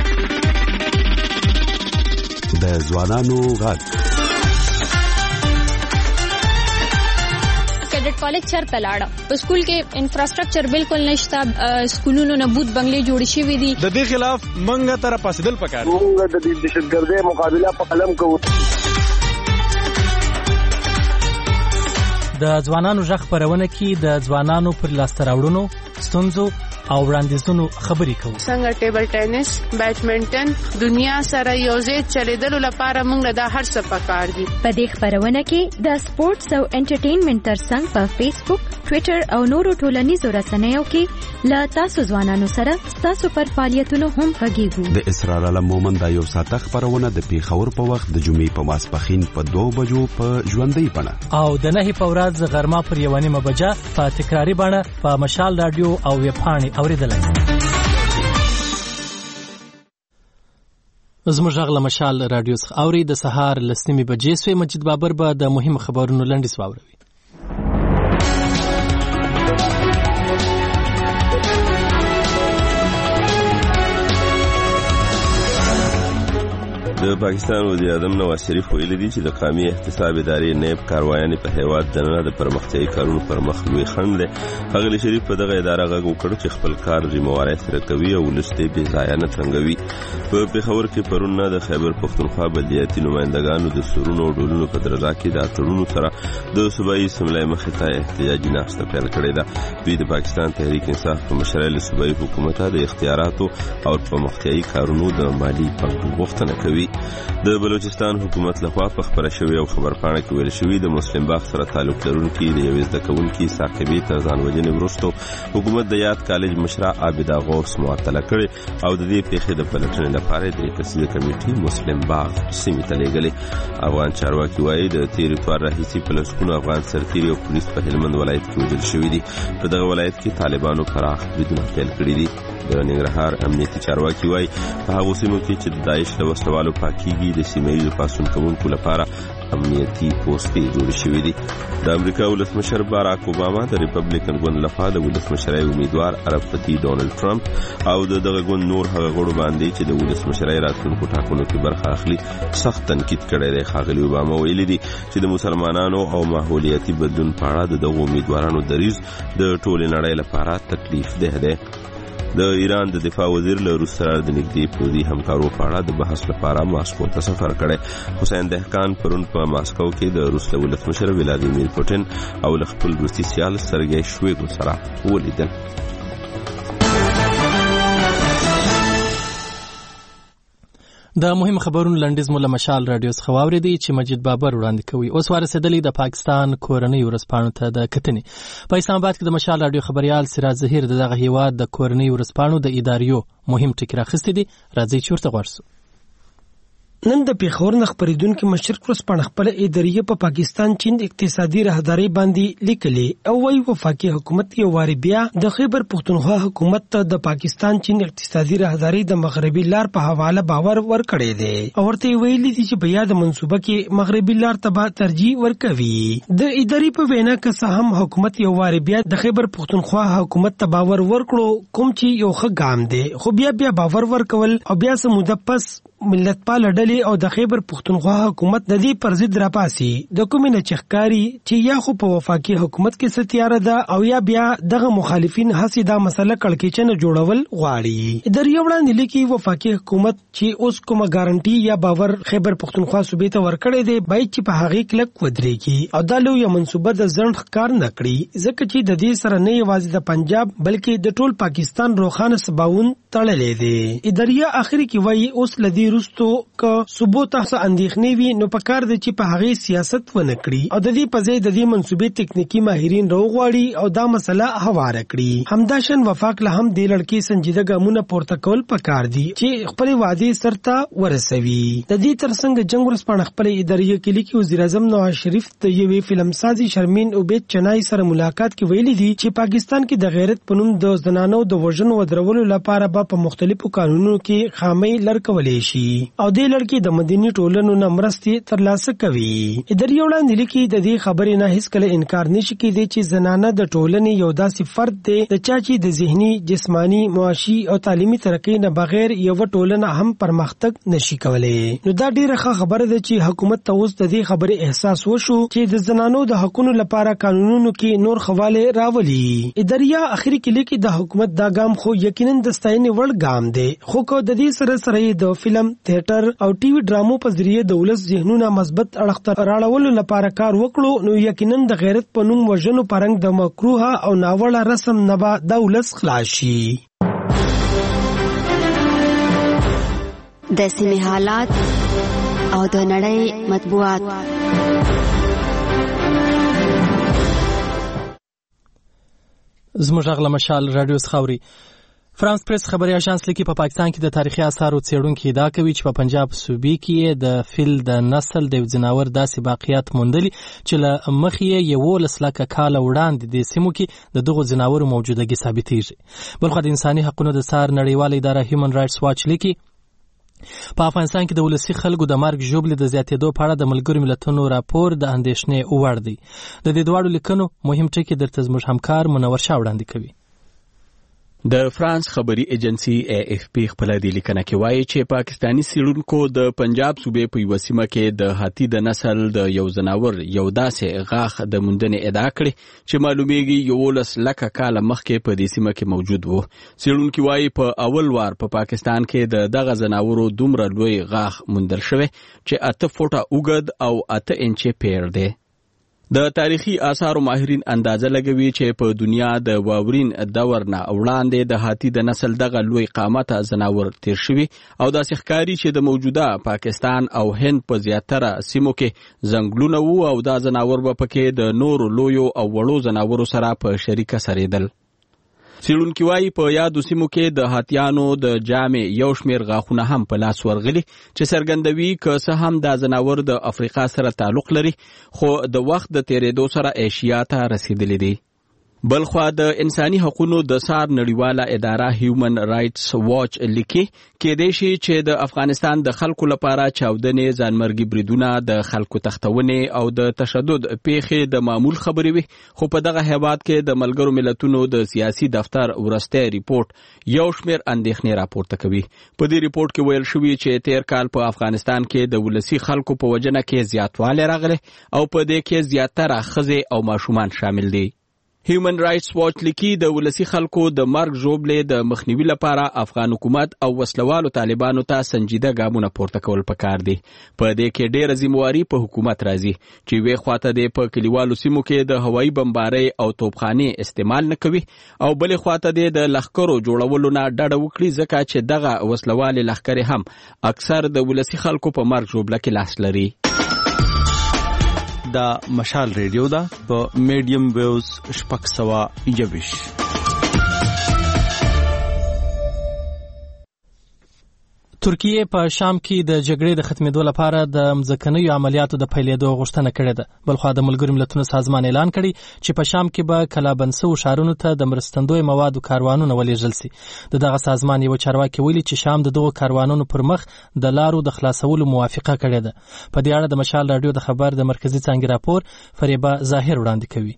د ځوانانو غږ کالج چرته لاړه په سکول کې انفراستراکچر بالکل نشته سکولونو نه بوت بنگلې جوړ شوي دي. د دې خلاف منګه تر پاسدل پکار موږ د دهشتګردۍ مقابله په قلم کوو. د ځوانانو ژغ خپرونه کې د ځوانانو پر لاسته راوړنو ستونزو او وړاندیزونو خبرې کوو. څنګه ټیبل ټینس، بیډمنټن دنیا سره یوځای چلیدلو لپاره موږ دا هر څه پکار دي. په دې خبرونه کې د سپورتس او انټرټینمنټ ترڅنګ په فیسبوک، ټوئیټر او نورو ټولنیزو رسنیو کې له تاسو ځوانانو سره تاسو پر فعالیتونو هم غږیږو. د اسرار علم مومن دا یو ساعته خبرونه د پیښور په وخت د جمعې په ماسپښین په 2 بجو په ژوندۍ بڼه او د 9 په ورځ غرمه پر 1:30 بجه په تکراری بڼه په مشال رادیو او ویب پاڼې اوریدلای. زموږ غږ له مشال رادیو څخه اوري. د سهار 9 بجې سوی. مجید بابر به د مهم خبرونو لنډیز واوروي. د پاکستان وزیر اعظم نواز شریف ویلي دي چې د قومي احتساب ادارې نیب کاروایانې په هیواد دننه د پرمختیایي کارونو پر مخ لوی خنډ دی. ښاغلي شریف په دغه اداره غږ وکړ چې خپل کار ذمہوارۍ سره کوي او ولس ته بې ځایه نه تنګوي. په پېښور کې پرون نه د خیبر پښتونخوا بلدیاتي نمایندګانو د سورونو او ډولونو په درجه کې د تړونونو سره د صوبایي اسمبلۍ مخې ته احتجاجي ناشته پیل کړې ده. دوی د پاکستان تحریک انصاف په مشرۍ له صوبایي حکومت د اختیاراتو او پرمختیایي کارونو د مالی پنځ غوښتنه کوي. د بلوچستان حکومت لخوا په خبره شوې او خبرپاڼه کې ویل شوی د مسلم باغ سره تعلق لرونکي د یوې زده کوونکي ساقبې تر ځان وژنې وروسته حکومت د یاد کالج مشره عابده غوث معطله کړې او د دې پیښې د پلټنې لپاره د کسیزه کمیټې مسلم باغ سیمې ته لېږلې. افغان چارواکي وایي د تېر اتوار راهیسې په لسګونو افغان سرتیري او پولیس په هلمند ولایت کې وژل شوي دي. په دغه ولایت کې طالبانو پراخ بریدونه پیل کړي دي. د ننګرهار امنیتي چارواکي وایي په هغو سیمو کې چې د داعش له وسلوالو پاکیږي د سیمه‌ییزو پاڅون کوونکو لپاره امنیتي پوستې جوړې شوې دي. د امریکا ولسمشر باراک اوباما د ریپبلیکن ګوند لخوا د ولسمشرۍ امیدوار عرب پتی ډونالډ ټرمپ او دغه ګوند نور هغه غړو باندې چې د ولسمشرۍ راتلونکو ټاکنو کې برخه اخلي سخت تنقید کړی دی. ښاغلي اوباما ویلي دي چې د مسلمانانو او ماحولیاتي بدلون په اړه د دغو امیدوارانو دریځ د ټولې نړۍ لپاره تکلیف ده دی. د ایران د دفاع وزیر له روس سره د نږدې پوځي همکارو په اړه د بحث لپاره ماسکو ته سفر کړی. حسین دهقان پرون په ماسکو کې د روس له ولسمشر ولادیمیر پوتین او له خپل روسي سیال سرګی شویګو سره ولیدل. د مهم خبرونو لنډیز مو له مشال رادیو څخه واورېدی چې مجید بابر وړاندې کوي. اوس ورسېدلی د پاکستان کورنۍ ورځپاڼو ته د کتنې. په اسلام آباد کې د مشال رادیو خبريال سراج ظهیر دغه هیواد د کورنۍ ورځپاڼو د اداریو مهم ټکی راخستی دي. راځي چې ورته غوړ سو. نن د پیښور نه خبرېدونکو مشرق ورځپاڼه خپل اداریه په پاکستان چین اقتصادي راهداري باندې لیکلې او وايي وفاقي حکومت یو واری بیا د خیبر پښتونخوا حکومت ته د پاکستان چین اقتصادي راهداري د مغربي لار په حواله باور ورکړی دی او ورته ویلي دي چې بیا د منصوبه کې مغربي لار ته ترجیح ورکوي. د اداري په وینا که هم حکومت یو واری بیا د خیبر پښتونخوا حکومت ته باور ورکړو کوم چې یو ښه ګام دی خو بیا باور ورکول او بیا سموده پس ملت پال ډلې او د خیبر پښتونخوا حکومت د دې پر ضد راپاسي د کومې نه چخکاری چې یا خو په وفاقي حکومت کې ستیاره ده او یا بیا دغه مخالفین هڅه دا مسله کړکېچنه جوړول غواړي. در یو وړاندې لیکي وفاقي حکومت چې اوس کومه ګارانټي یا باور خیبر پښتونخوا صوبې ته ورکړی دی باید چې په هغه کلک ودرېږي او دا لویه منصوبه د ځنډ ښکار نه کړي ځکه چې د دې سره نه یوازې د پنجاب بلکې د ټول پاکستان روښانه سباوون تړلې دی. اداریه اخر کې وایي اوس لدی رستو که صوبو ته اندېښنې وي نو پکار دی چې په هغه سیاست ونه کړي او د دې په ځای د دې منصوبې تکنیکی ماهرین راوغواړي او دا مسله هواره کړي. همداشان وفاق له هم د لړکې سنجیده ګامونه پورته کول پکار دي چې خپل وعده سرته ورسوي. د دې ترڅنګ جنگ ورسپانه خپل اداریه کې لیکي وزیر اعظم نواز شریف د یوې فلم سازي شرمین عبید چنای سره ملاقات کې ویلي دي چې پاکستان کې د غیرت پنوم د زنانو د وژنو او درولو لپاره په مختلفو قانونونو کې خامي لړکولې شي او د لړکې د مدني ټولنو نه مرستې ترلاسه کوي. اداري وړاندې لیکي د دې خبرې نه هیڅ کله انکار نشي کېدی چې زنانه د ټولنې یو داسې فرد دی د چا چې د ذهني، جسمانی، معاشي او تعلیمي ترقۍ نه بغیر یو ټولنه هم پرمختګ نشي کولای. نو دا ډیره ښه خبره ده چې حکومت ته اوس د دې خبرې احساس وشو چې د زنانو د حقوقو لپاره قانونونو کې نور خواله راولي. اداري اخر کې لیکي د حکومت دا ګام خو یقینا د ستاینې وړ ګام دی خو کو د دې سره د فلم تھیټر او ټي وي ډرامو په ذریعه د ولس ذهنونه مثبت اړخ ته راړولو لپاره کار وکړو نو یقینا د غیرت په نوم وژنو پرنګ د مکروه او ناوړه رسم نه به د ولس خلاص شي. د سیمې حالات او د نړۍ مطبوعات. زموږ غږ له مشال رادیو څخه فرانس پریس خبري اژانس لیکي په پاکستان کې د تاریخي آثارو څېړونکي ادعا کوي چې په پنجاب صوبې کې د فیل د نسل د ځناور داسې باقیات موندلي چې له مخې 11 لکه کاله وړاندې د سیمو کې د دغو ځناورو موجودګي ثابتېږي. بلخو د انساني حقوقو د سار نړیواله اداره هیومن رائټس واچ لیکي په افغانستان کې د ولسي خلکو د مرګ ژوبلې د زیاتېدو په اړه د ملګرو ملتونو راپور د اندېښنې وړ دی. د دې دواړو لیکنو مهم ټکي درته زموږ همکار منور شاه وړاندې کوي. د فرانس خبري ایجنسی AFP خپل د لیکنه کې وایي چې پاکستانی څېړونکو د پنجاب صوبې په یو سیمه کې د هاتي د نسل د یو ځناور یو داسې غاښ د موندنې ادعا کړې چې معلومیږي 11 لکه کاله مخکې په دې سیمه کې موجود وو. څېړونکي وایي په اول وار په پاکستان کې د دغه ځناورو دومره لوی غاښ موندل شوی چې 8 فوټه اوږد او 8 انچه پیر دی. د تاریخي آثارو ماهرین اندازه لګوي چې په دنیا د واورین دور نه وړاندې د هاتي د نسل دغه لوی قامته ځناور تیر شوی او داسې ښکاري چې د موجوده پاکستان او هند په زیاتره سیمو کې ځنګلونه وو او دا ځناور به پکې د نورو لویو او وړو ځناورو سره په شریکه سریدل. څېړونکي وایي په یادو سیمو کې د هاتیانو د جامې یو شمېر غاښونه هم په لاس ورغلي چې څرګندوي که څه هم دا ځناور د افریقا سره تعلق لري خو د وخت د تېرېدو سره ایشیا ته رسېدلی دی. بلخوا د انساني حقوقو د سار نړیواله اداره هیومن رائټس واچ لیکي کېدای شي چې د افغانستان د خلکو لپاره چاودنې ځانمرګي بریدونه د خلکو تختونې او د تشدد پیښې د معمول خبرې وي خو په دغه هیواد کې د ملګرو ملتونو د سیاسي دفتر ورسته ریپورت یو شمېر اندېښنې راپورته کوي. په دې ریپورت کې ویل شوی چې تیر کال په افغانستان کې د ولسي خلکو په وجنه کې زیاتوالی راغلی او په دې کې زیاتره ښځې او ماشومان شامل دي. هیومن رائټس واچ لیکي د ولسي خلکو د مرګ ژوبلې د مخنیوي لپاره افغان حکومت او وسلوالو طالبانو ته سنجیده ګامونه پورته کول پکار دي. په دې کې ډېره ذمہواري په حکومت راځي چې وې خواته د په کلیوالو سیمو کې د هوایي بمبارۍ او توپخانې استعمال نه کوي او بلې خواته د لښکرو جوړولو نه ډډه وکړي ځکه چې دغه وسلوالې لښکرې هم اکثر د ولسي خلکو په مرګ ژوبله کې لاس لري. دا مشال ریډیو دا په میډیم ویوز 621. ترکیه په شام کې د جګړې د ختمېدو لپاره د مځکنیو عملیاتو د پیلېدو غوښتنه کړې ده. بلخوا د ملګرو ملتونو سازمان اعلان کړی چې په شام کې به کلابند شوو ښارونو ته د مرستندوی موادو کاروانونه ولېږل شي. دغه سازمان یو چارواکي ویلي چې شام د دغو کاروانونو پر مخ د لارو د خلاصولو موافقه کړې ده. په دې اړه د مشال رادیو د خبر د مرکزی څانګې راپور فریبا ظاهر وړاندې کوي.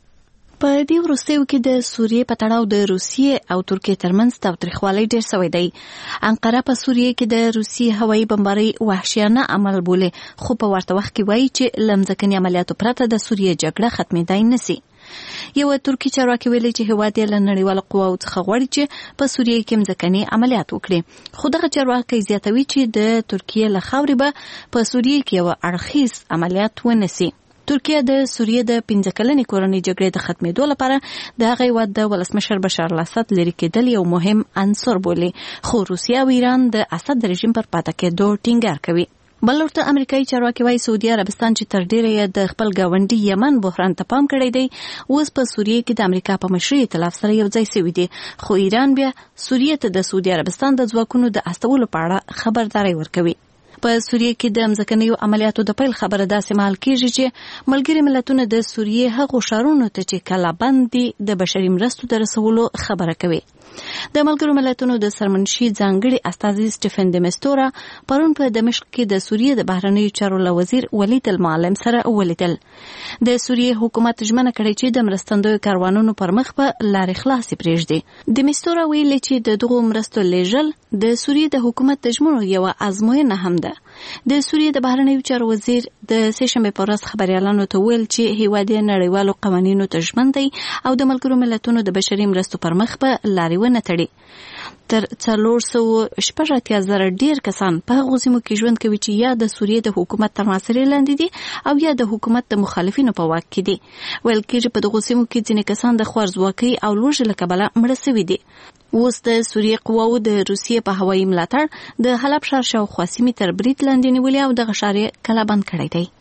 په دې وروستیو کې د سوریې په تړاو د روسیې او ترکیې ترمنځ تاوتریخوالی ډېر شوی دی. انقره په سوریې کې د روسیې هوایي بمبارۍ وحشیانه عمل بولي خو په ورته وخت کې وایي چې له مځکني عملیاتو پرته د سوریې جګړه ختمېدای نه شي. یو ترکی چارواکي ویلي چې هیواد یې له نړیوالو قواو څخه غواړي چې په سوریې کې مځکني عملیات وکړي. خو دغه چارواکي زیاتوي چې د ترکیې له خاورې به په سوریې کې یو اړخیز عملیات ونه شي. ترکیه د سوریې د 15 کلنې کورنۍ جګړې د ختمېدو لپاره د هغې هیواد د ولسمشر بشار الاسد لرې کېدل یو مهم عنصر بولي خو روسیه او ایران د اسد رژیم پر پاتې کېدو ټینګار کوي. بل ورته امریکایي چارواکي وایي سعودي عربستان چې تر ډیره یې د خپل ګاونډي یمن بحران ته پام کړی دی اوس په سوریې کې د امریکا په مشرۍ ائتلاف سره یو ځای شوی دی خو ایران بیا سوریې ته د سعودي عربستان د ځواکونو د استولو په اړه خبرداري ورکوي. په سوریې کې د مځکنیو عملیاتو د پیل خبره داسې مهال کېږي چې ملګري ملتونه د سوریې هغو ښارونو ته چې کلابند دي د بشري مرستو د رسولو خبره کوي. د ملګرو ملتونو د سرمنشي ځانګړي استازي سټیفن د مستورا پرون په دمشق کې د سوریې د بهرنیو چارو وزیر ولید المعلم سره ولیدل. د سوریې حکومت ژمنه کړې چې د مرستندوی کاروانونو پر مخ به لارې خلاصې پرېږدي. د مستورا ویلي چې د دغو مرستو لیږل د سوریې د حکومت د ژمنو یوه ازموینه هم ده. د سوریې د بهرنیو چارو وزیر د سهشنبې په ورځ خبریالانو ته ویل چې هیواد یې نړیوالو قوانینو ته ژمن دی او د ملګرو ملتونو د بشري مرستو پر مخ به لارې ونه تړي. تر 480,000 ډیر کسان په هغو سیمو کې ژوند کوي چې یا د سوریې د حکومت تر محاصرې لاندې دي او یا د حکومت د مخالفینو په واک کې دي. ویل کېږي په دغو سیمو کې ځینې کسان د خوارځواکۍ او لوږې له کبله مړه سوي دي. اوس د سوریې قواو د روسیې په هوایي ملاتړ د حلب ښار شاوخوا سیمې تر برید لاندې نیولې او دغه ښار یې کلابند کړی دی.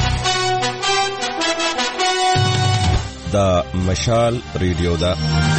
دا مشال ریډیو ده.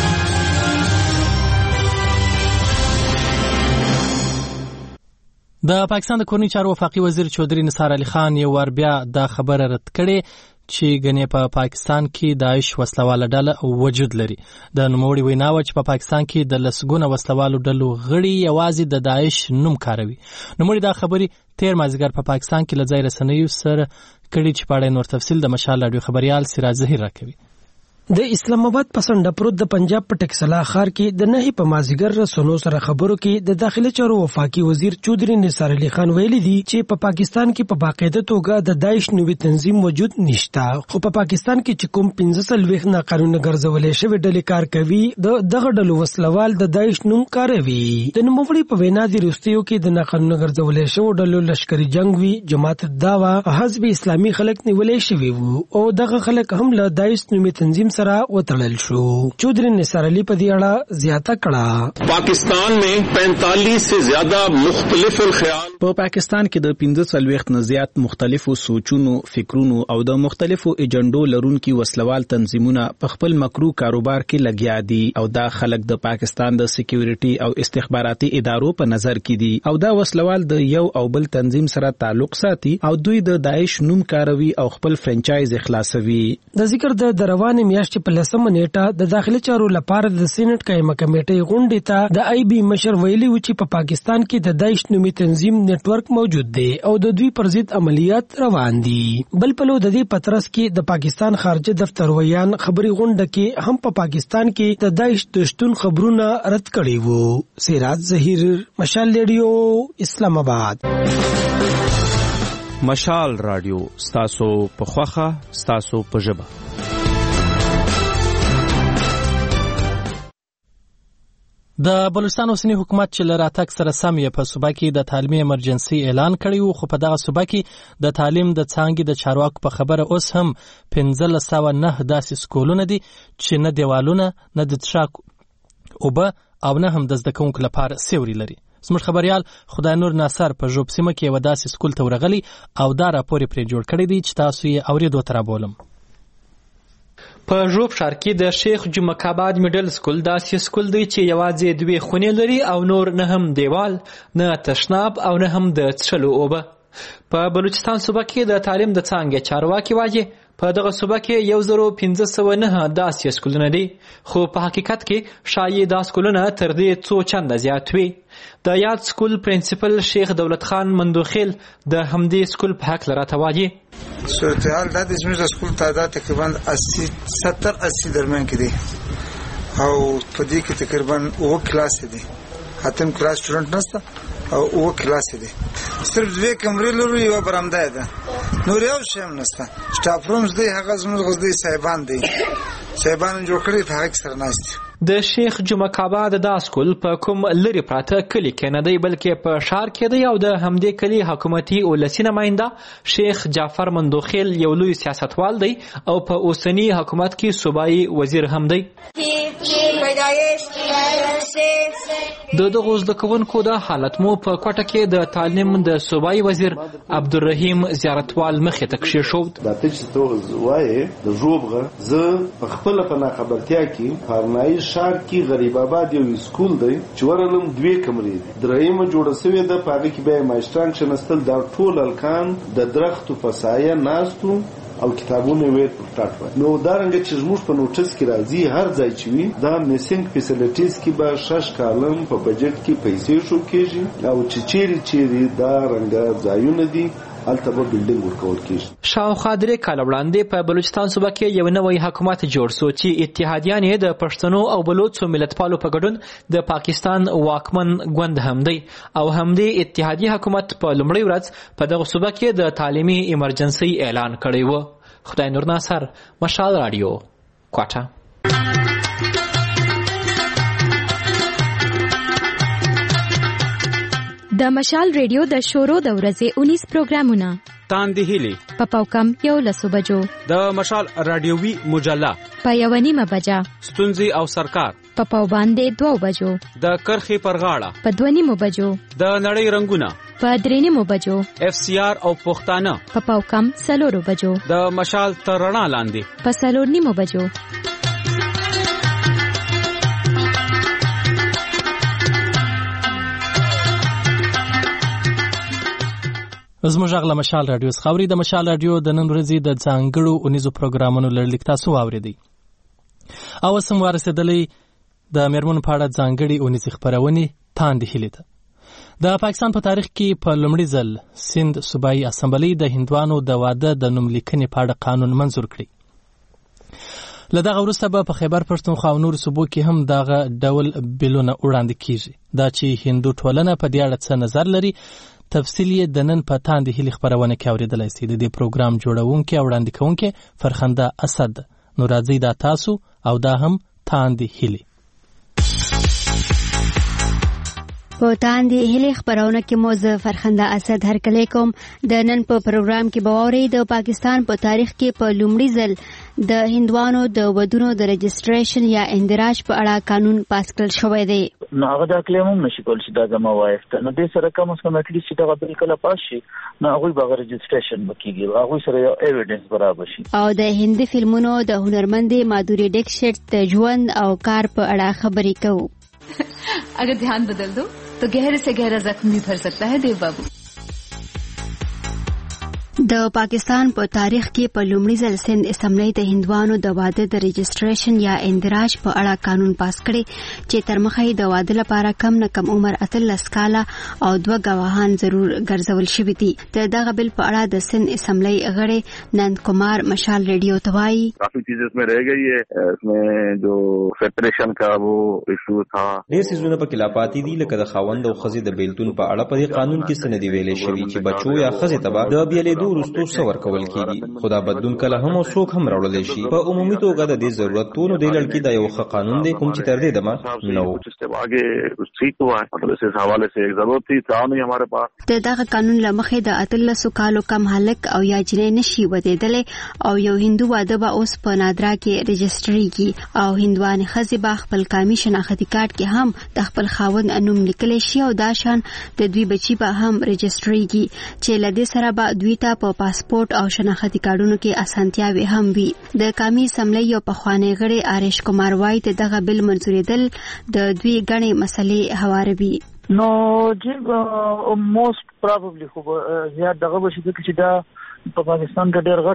د پاکستان د کورنۍ چارو وفاقي وزیر چودري نثار علي خان یو وار بیا دا خبره رد کړې چې ګنې په پاکستان کې داعش وسلواله ډله وجود لري. د نوموړي وینا و چې په پاکستان کې د لسګونه وسلوالو ډلو غړي یوازې د داعش نوم کاروي. نوموړي دا خبرې تیر مازدیګر په پاکستان کې له ځای رسنیو سره کړي چې په اړه نور تفصیل د مشال راډیو خبريال سراج ظهیر راکوي. د اسلام آباد پسنډ پروت د پنجاب په ټکسلا ښار کې د نهي په مازیګر رسونو سره خبرو کې د داخلي چارو وفاقي وزیر چودري نثار علي خان ویلي دي چې په پاکستان کې په باقاعده توګه د داعش نوې تنظیم موجود نشته، خو په پاکستان کې چې کوم 15 ناقانونه ګرځولې شوی ډلې کار کوي دغه ډلو وسلوال د داعش نوم کاروي. د نوموړي په وینا د روسیو کې د ناقانونه ګرځولې شوی ډلو لشکري جنگ وی جماعت داوا حزب اسلامي خلک نیولې شوی وو او دغه خلک هم له داعش نوې تنظیم سره وتړل شو. چودري نثار علي په دې اړه زیاته کړه. پاکستان में 45 से ज्यादा मुख्तलिफ الخيال په پاکستان کې د 45 نه زیات مختلفو سوچونو، فکرونو او د مختلفو ایجنډو لرونکي وسلوال تنظیمونه په خپل مکرو کاروبار کې لګیا دي او دا خلک د پاکستان د سکیورټي او استخباراتي ادارو په نظر کې دي او دا وسلوال د یو او بل تنظیم سره تعلق ساتي او دوی د داعش نوم کاروي او خپل فرانچایز اخلاصوي. د ذکر د روانې میاشتې په لسمه نیټه د داخلي چارو لپاره د سېنات قائمه کمیټې غونډې ته د آی بي مشر ویلي و چې په پاکستان کې د داعش نومي تنظیم نیټورک موجود دی او د دوی پر ضد عملیات روان دي. بل په لو د دې پترس کې د پاکستان خارجه دفتر ویان خبري غونډه کې هم په پاکستان کې د داعش د شتون خبرونه رد کړي وو. سراج ظهیر، مشال ریډیو، اسلام آباد. مشال رادیو ستاسو په خوخه ستاسو په ژبه. د بلوچستان اوسنی حکومت چې له راتګ سره سم یې په صوبه کې د تعلیمي ایمرجنسي اعلان کړی و، خو په دغه صوبه کې د تعلیم د څانګې د چارواکو په خبره اوس هم 1509 داسې سکولونه دي چې نه دیوالونه، نه د څښاک اوبه او نه هم د زده کوونکو لپاره سیوري لري. زموږ خبريال خدای نور ناصر په ژوب سیمه کې یو داسې سکول ته ورغلی او دا راپور پرې جوړ کړی دی چې تاسو یې اورېدو ته رابولم. په ژوب ښار کې د شیخ جمعکاباد میډل سکول داسې سکول دی چې یوازې 2 خونې لري او نور نه هم دیوال، نه تشناب او نه هم د څښلو اوبه. په بلوچستان صوبه کې د تعلیم د څانګې چارواکي وايي په دغه صوبه کې 1509 داسې سکولونه دي، خو په حقیقت کې شایي دا سکولونه تر دې څو چنده زیات وي. د یاد سکول پرنسپل شیخ دولت خان مندوخیل د همدې سکول په حق راته وايي. صورتحال دا د زموږ د سکول تعداد تقریبا 70-80 درمیان کې دی او په دې کې تقریبا 9 کلاس دي، هاتم کلاس سټوډنټ نشته او 9 کلاس دي. صرف 2 کمرې لرو، یو برآمده ده، نور یو شی هم نشته. سټاف رومز دی، هغه زموږ غزدي صاحبان دي، صاحبان جوړ کړی په هغه سره ناشته. د شیخ جمعکاباد دا سکول په کوم لري پراته کلی کې نه دی بلکې په ښار کې دی او د همدې کلی حکومتي ولسی نماینده شیخ جعفر مندوخیل یو لوی سیاستوال دی او په اوسنی حکومت کې صوبایي وزیر هم دی. د دغه زده کوونکو د حالت مو په کوټه کې د تعلیم د صوبایي وزیر عبدالرحیم زیارتوال مخې ته کښېښود. دا چې ته وایې د ژوبغه زه په خپله په ناخبرتیا کې پارنایي ښار کې غریب آباد یو سکول دی چې ورنم 2 کمرې دي، درېیمه جوړه سوې ده، په هغه کې بیا ماشټران کښېنستل، دا ټول هلکان د درختو په سایه ناستو او کتابونه وې پر ټاټ وای. نو دارنګه چې زموږ په نوټس کې راځي هر ځای چې وي دا میسنګ فیسیلیټیز کې به 6 کالم په بجټ کې پیسې شو کېږي او چې چیرې دا رنګه ځایونه دي هلته به بلډینګ ورکول کېږي. شاوخوا 3 کاله وړاندې په بلوچستان صوبه کې یو نوی حکومت جوړ شو چې اتحادیان یې د پښتنو او بلوچو ملتپالو په ګډون د پاکستان واکمن ګوند هم دی او همدې اتحادیه حکومت په لومړۍ ورځ په دغه صوبه کې د تعلیمي ایمرجنسي اعلان کړی و. خدای نور ناصر، مشال رادیو، کوټه. د مشال ریډیو د شورو د ورځې 19 پروګرامونه تاندې هلي په پاوکم 11 بجو د مشال رادیوي مجله په 1:30 بجا ستونزي او سرکار په پاوباندې 2 بجو د کرخي پر غاړه په 2:30 بجو د نړۍ رنگونه په 3:30 بجو FCR او پښتانه په پاوکم 4 بجو د مشال ترڼا لاندې په 4:30 بجو زموږ غلا مشال رادیو خبري د مشال رادیو د نن ورځې د ځانګړو 19 پروګرامونو لړلیک تاسو واوریدئ. او سم ورسېدلې د میرمن پاړه ځانګړي 19 خبرونه تاندې هلیته. د پاکستان په تاریخ کې په لومړي ځل سند صوبایي اسمبلی د هندوانو د واده د نوم لیکنې پاړه قانون منزور کړی. لدغه وروسته په خیبر پښتونخوا او نور صوبو کې هم دغه ډول بلونه وړاندې کیږي. دا چې هندو ټولنه په دې اړه څه نظر لري تفصیل یې د نن په تاندې هلي خبرونه کې اوریدلای شئ. د دې پروګرام جوړونکي او وړاندې کوونکي فرخنده اسد. نو راځي دا تاسو او دا هم تاندې هلي. په تاندې هلي خبرونه کې موزه فرخنده اسد هرکلی کوم. د نن په پروګرام کې باوري د پاکستان په تاریخ کې په لومړي ځل د هندوانو د ودونو د رجستریشن یا اندراج په اړه قانون پاس کړل شوی دی. نو هغه دا کلیم هم نشي کول چې دا زما وایفته نو دې سره کوم څه مطلب چې دا بل کله پاس شي نو هغه به رجستریشن وکړي هغه سره یو ایویډنس برابر شي. او د هندي فلمونو د هنرمند مادوري ډیکشت د ژوند او کار په اړه خبرې کوو. अगर ध्यान बदल दो तो गहरे से गहरा जख्म भी भर सकता है देव बाबू. د پاکستان په تاریخ کې په لومړي ځل سند اسمبلی د هندوانو د واده د رجستریشن یا اندراج په اړه قانون پاس کړي چې تر مخه د واده لپاره کم نه کم عمر 18 کاله او 2 گواهان ضرور ګرځول شوي دي. دغه بل په اړه د سند اسمبلی غړي نند کمار مشال ریډیو ته وایي काफी चीजें इसमें रह गई है. इसमें जो सेपरेशन का वो इशू था ډېر څیزونه پکې لا پاتې دي لکه د خاوند او ښځې د بیلتون په اړه په قانون کې څه نه دي ویلې شوي چې بچو یا ښځې ته به د بیلېدو وروسته څه ورکول کېږي. خو دا بدلون کله هم او څوک هم راوړلی شي. په عمومي توګه د دې ضرورت ټولو دې لړ کې دا یو ښه قانون دی کوم چې تر دې دمه نه و. د دغه قانون له مخې د 18 کالو کم هلک او یا جنۍ نشي ودېدلی او یو هندو واده به اوس په نادرا کې رجستریږي او هندوانې ښځې به خپل قامي شناختي کارت کې هم د خپل خاوند نوم لیکلی شي او دا شان د دوی بچي به هم رجستریږي چې له دې سره به دوی ته په پاسپورت او شناختي کارتونو کې اسانتیاوې هم وي. د قومي اسمبلی یو پخوانی غړی آریش کمار وایي چې دغه بل منظوریدل د دوی غني مسلې هواروي. نو چې موست پروبابلی خو زیات دغه بشي چې دا په پاکستان کې ډېر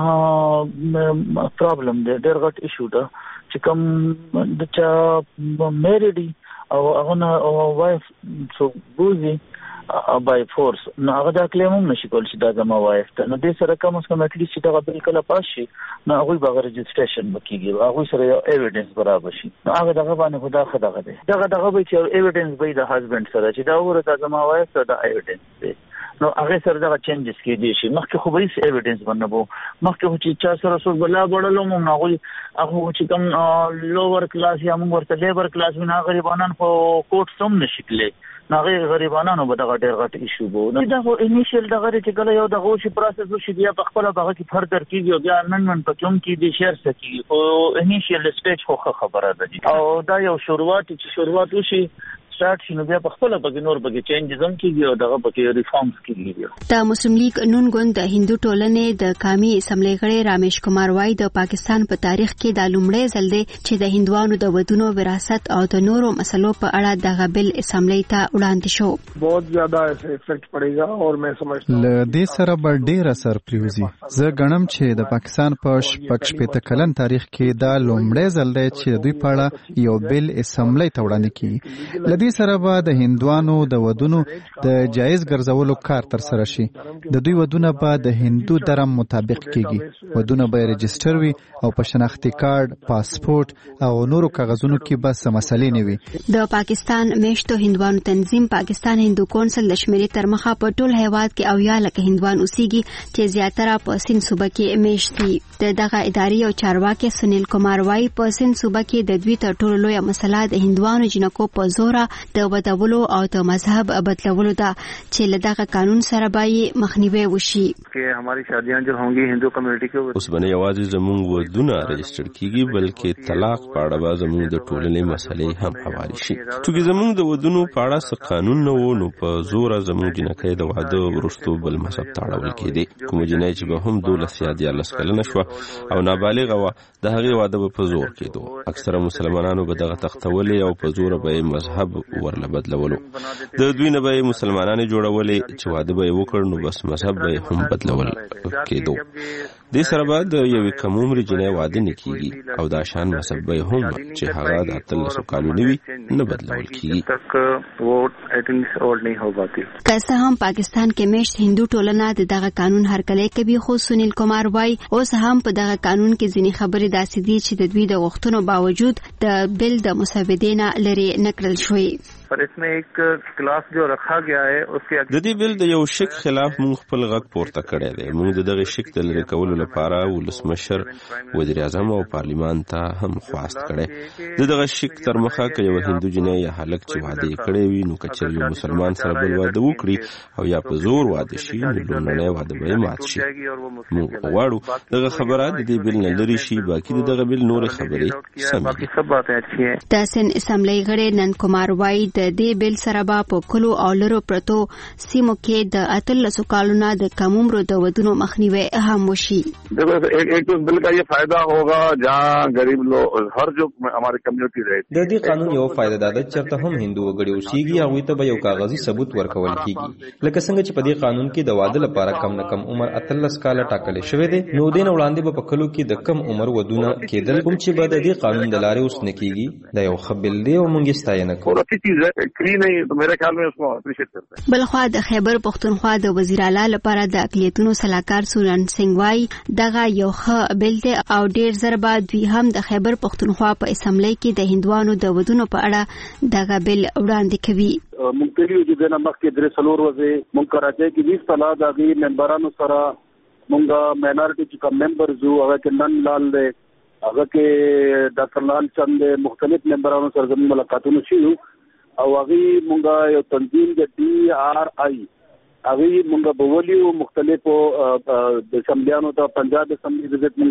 غټ پرابلم دی ډېر غټ ایشو ده چې کوم د چا میریډي او هغه وایف سو بوزي بای فورس نو هغه دا کلیم هم نشي کول چې دا زما وایفته نو دې سره کوم څه مطلب چې دا بل کله پاس شي نو هغه به رجستریشن وکړي هغه سره یو ایویډنس برابر شي. نو هغه دغه باندې خدا خدغه دی دغه به چې ایویډنس به د هسبند سره چې دا وره دا زما وایفته دا ایویډنس دی نو هغه سره دا چینجز کې دي شي. مخکې خو به هیڅ ایویډنس باندې وو مخکې چې چا سره سو بلا بڑلو مو نه هغه چې کوم لوور کلاس یا موږ ورته لیبر کلاس وینا غریبانان خو کوټ سم نشکلي ناغه غریبانو به دغه ډېر غټ ایشو بو نو دا خو انیشل دغه چې کله یو دغه شي پروسس وشي بیا په خپل دغه کې فردر کیږي بیا نن په کوم کې دي شیر سکی او انیشل سټیج خو خبره ده او دا یو شروعات وشي سٹارټ شنو بیا په خپل په نور په چینجز هم کیږي او دغه په ریفارمز کیږي. د مسلم لیگ نون ګوند د هندو ټولنې د قومي اسمبلی غړي رامیش کمار وای د پاکستان په تاریخ کې د لومړی ځل دی چې د هندوانو د ودونو وراثت او د نورو مسلو په اړه دغه بل اسمبلی ته وړاندې شو. बहुत ज्यादा افیکټ پړېږي او مې سمجھتا ل دې سره به ډېر اثر پریوزي. زه غنم چې د پاکستان په 15 کلن تاریخ کې دا لومړی ځل دی چې دوی په اړه یو بل اسمبلی ته وړاندې کیږي. لدې سره به د هندوانو د ودونو د جایز ګرځولو کار تر سره شي. د دوی ودونه به د هندو درم مطابق کیږي. ودونه به رجستر وي او په شناختی کارت، پاسپورت او نورو کاغذونو کې به څه مسلې نه وي. د پاکستان میشتو هندوانو تنظیم پاکستان هندو کونسل د شمیرې تر مخه په ټول هیواد کې اویا لکه هندوان اوسېږي چې زیاتره په سند صوبه کې میشت دي. دغه اداري او چارواکي سنیل کمار وای په سند صوبه کې د دوی تر ټولو لویه مسله د هندوانو جنکو په زوره د ودولو او د مذهب بدلولو ده چې له دغه قانون سره به مخنیوي وشي. کې هماري شادیاں جو هونگی هندو کمیونټي کې اوس باندې یوازې زموږ ودونه رجسټر کیږي بلکې طلاق په اړه به زموږ د ټولنې مسلې هم حواله شي. چې زموږ د ودونو په اړه څه قانون نه و نو په زور زموږ جنکۍ د واده ورستو بل مذهب ته اړول کېدی. کوم جنۍ چې به هم 12 یا 14 کلنه شوه او نابالغه وه د هغې واده به په زور کېدو. اکثره مسلمانانو به دغه تختولې او په زوره به یې مذهب ورله بدلولو. د دوی نه به یې مسلمانانې جوړولې چې واده به یې وکړ نو بس مذهب به یې هم بدلول کېدو. دې سره به د یوې کم عمرې جنۍ واده نه کېږي او دا شان مذهب به یې هم چې هغه د 18 کالو نه وي نه بدلول کېږي. که څه هم پاکستان کې میشت هندو ټولنه د دغه قانون هرکلی کوي خو سنیل کومار وایي اوس هم په دغه قانون کې ځینې خبرې داسې دي چې د دوی د غوښتنو باوجود د بل د مسودې نه لرې نه کړل شوې. پر اسمه ایک کلاس جو رکھا گیا ہے اس کے د دې بل د یو شک خلاف مونږ خپل غږ پورته کړی دی. مونږ دغه شک د لرې کولو لپاره ولسمشر وزیر اعظم او پارلیمان ته هم خواست کړی. دغه شک تر مخه که یو هندو جنۍ یا هلک چې واده یې کړی وي نو که چېرې یو مسلمان سره بل واده وکړي او یا په زور واده شي نو لومړنی واده به یې مات شي. مونږ غواړو دغه خبره د دې بل نه لرې شي. باقي د دغه بل نورې خبرې سمې دي. د سن اسمبلی غړی نن کومار وایي د دې بل سره به په کلو او لرو پرتو سیمو کې د 18 کالو نه د کم عمرو د ودونو مخنیوي هم وشي. ایک تو بل کا یہ فائدہ ہوگا جہاں غریب لوگ ہر جو ہماری کمیونٹی رہے. د دې قانون یو فائدہ دا ده چې ته هم هندو وګړي اوسېږي هغوی ته به یو کاغذي ثبوت ورکول کیږي. لکه څنګه چې په دې قانون کې د واده لپاره کم نه کم عمر 18 کاله ټاکل شوی دی نو دین وړاندې به په کلو کې د کم عمر ودونه کېدل کوم چې به د دې قانون د لارې اوس نه کیږي. دا یو خبل دی او مونږ یې ستاینه کوو. بلخوا د خیبر پختونخوا د وزیر اعلی لپاره د اقلیتونو صلاحکار سورن سنگ وای دغه یو ښه بل دی او ډیر زر بعد دوی هم د خیبر پختونخوا په اسمبلی کې د هندوانو د ودونو په اړه دغه بل وړاندې کوي. مونږ چې د نمک کې درې سلور وځي مونږ کراچۍ کې 20 سالا د غي ممبرانو سره مونږ ماینورټي چې کوم ممبر زو هغه کې نن لال دی هغه کې ډاکټر لال چند مختلف ممبرانو سره زموږ ملاقاتونه شوي او هغه مونږه یو تنظیم د DRI هغه مونږه بولیو مختلفو د اسمبلیانو ته پنجاب اسمبلی وزټ مونږ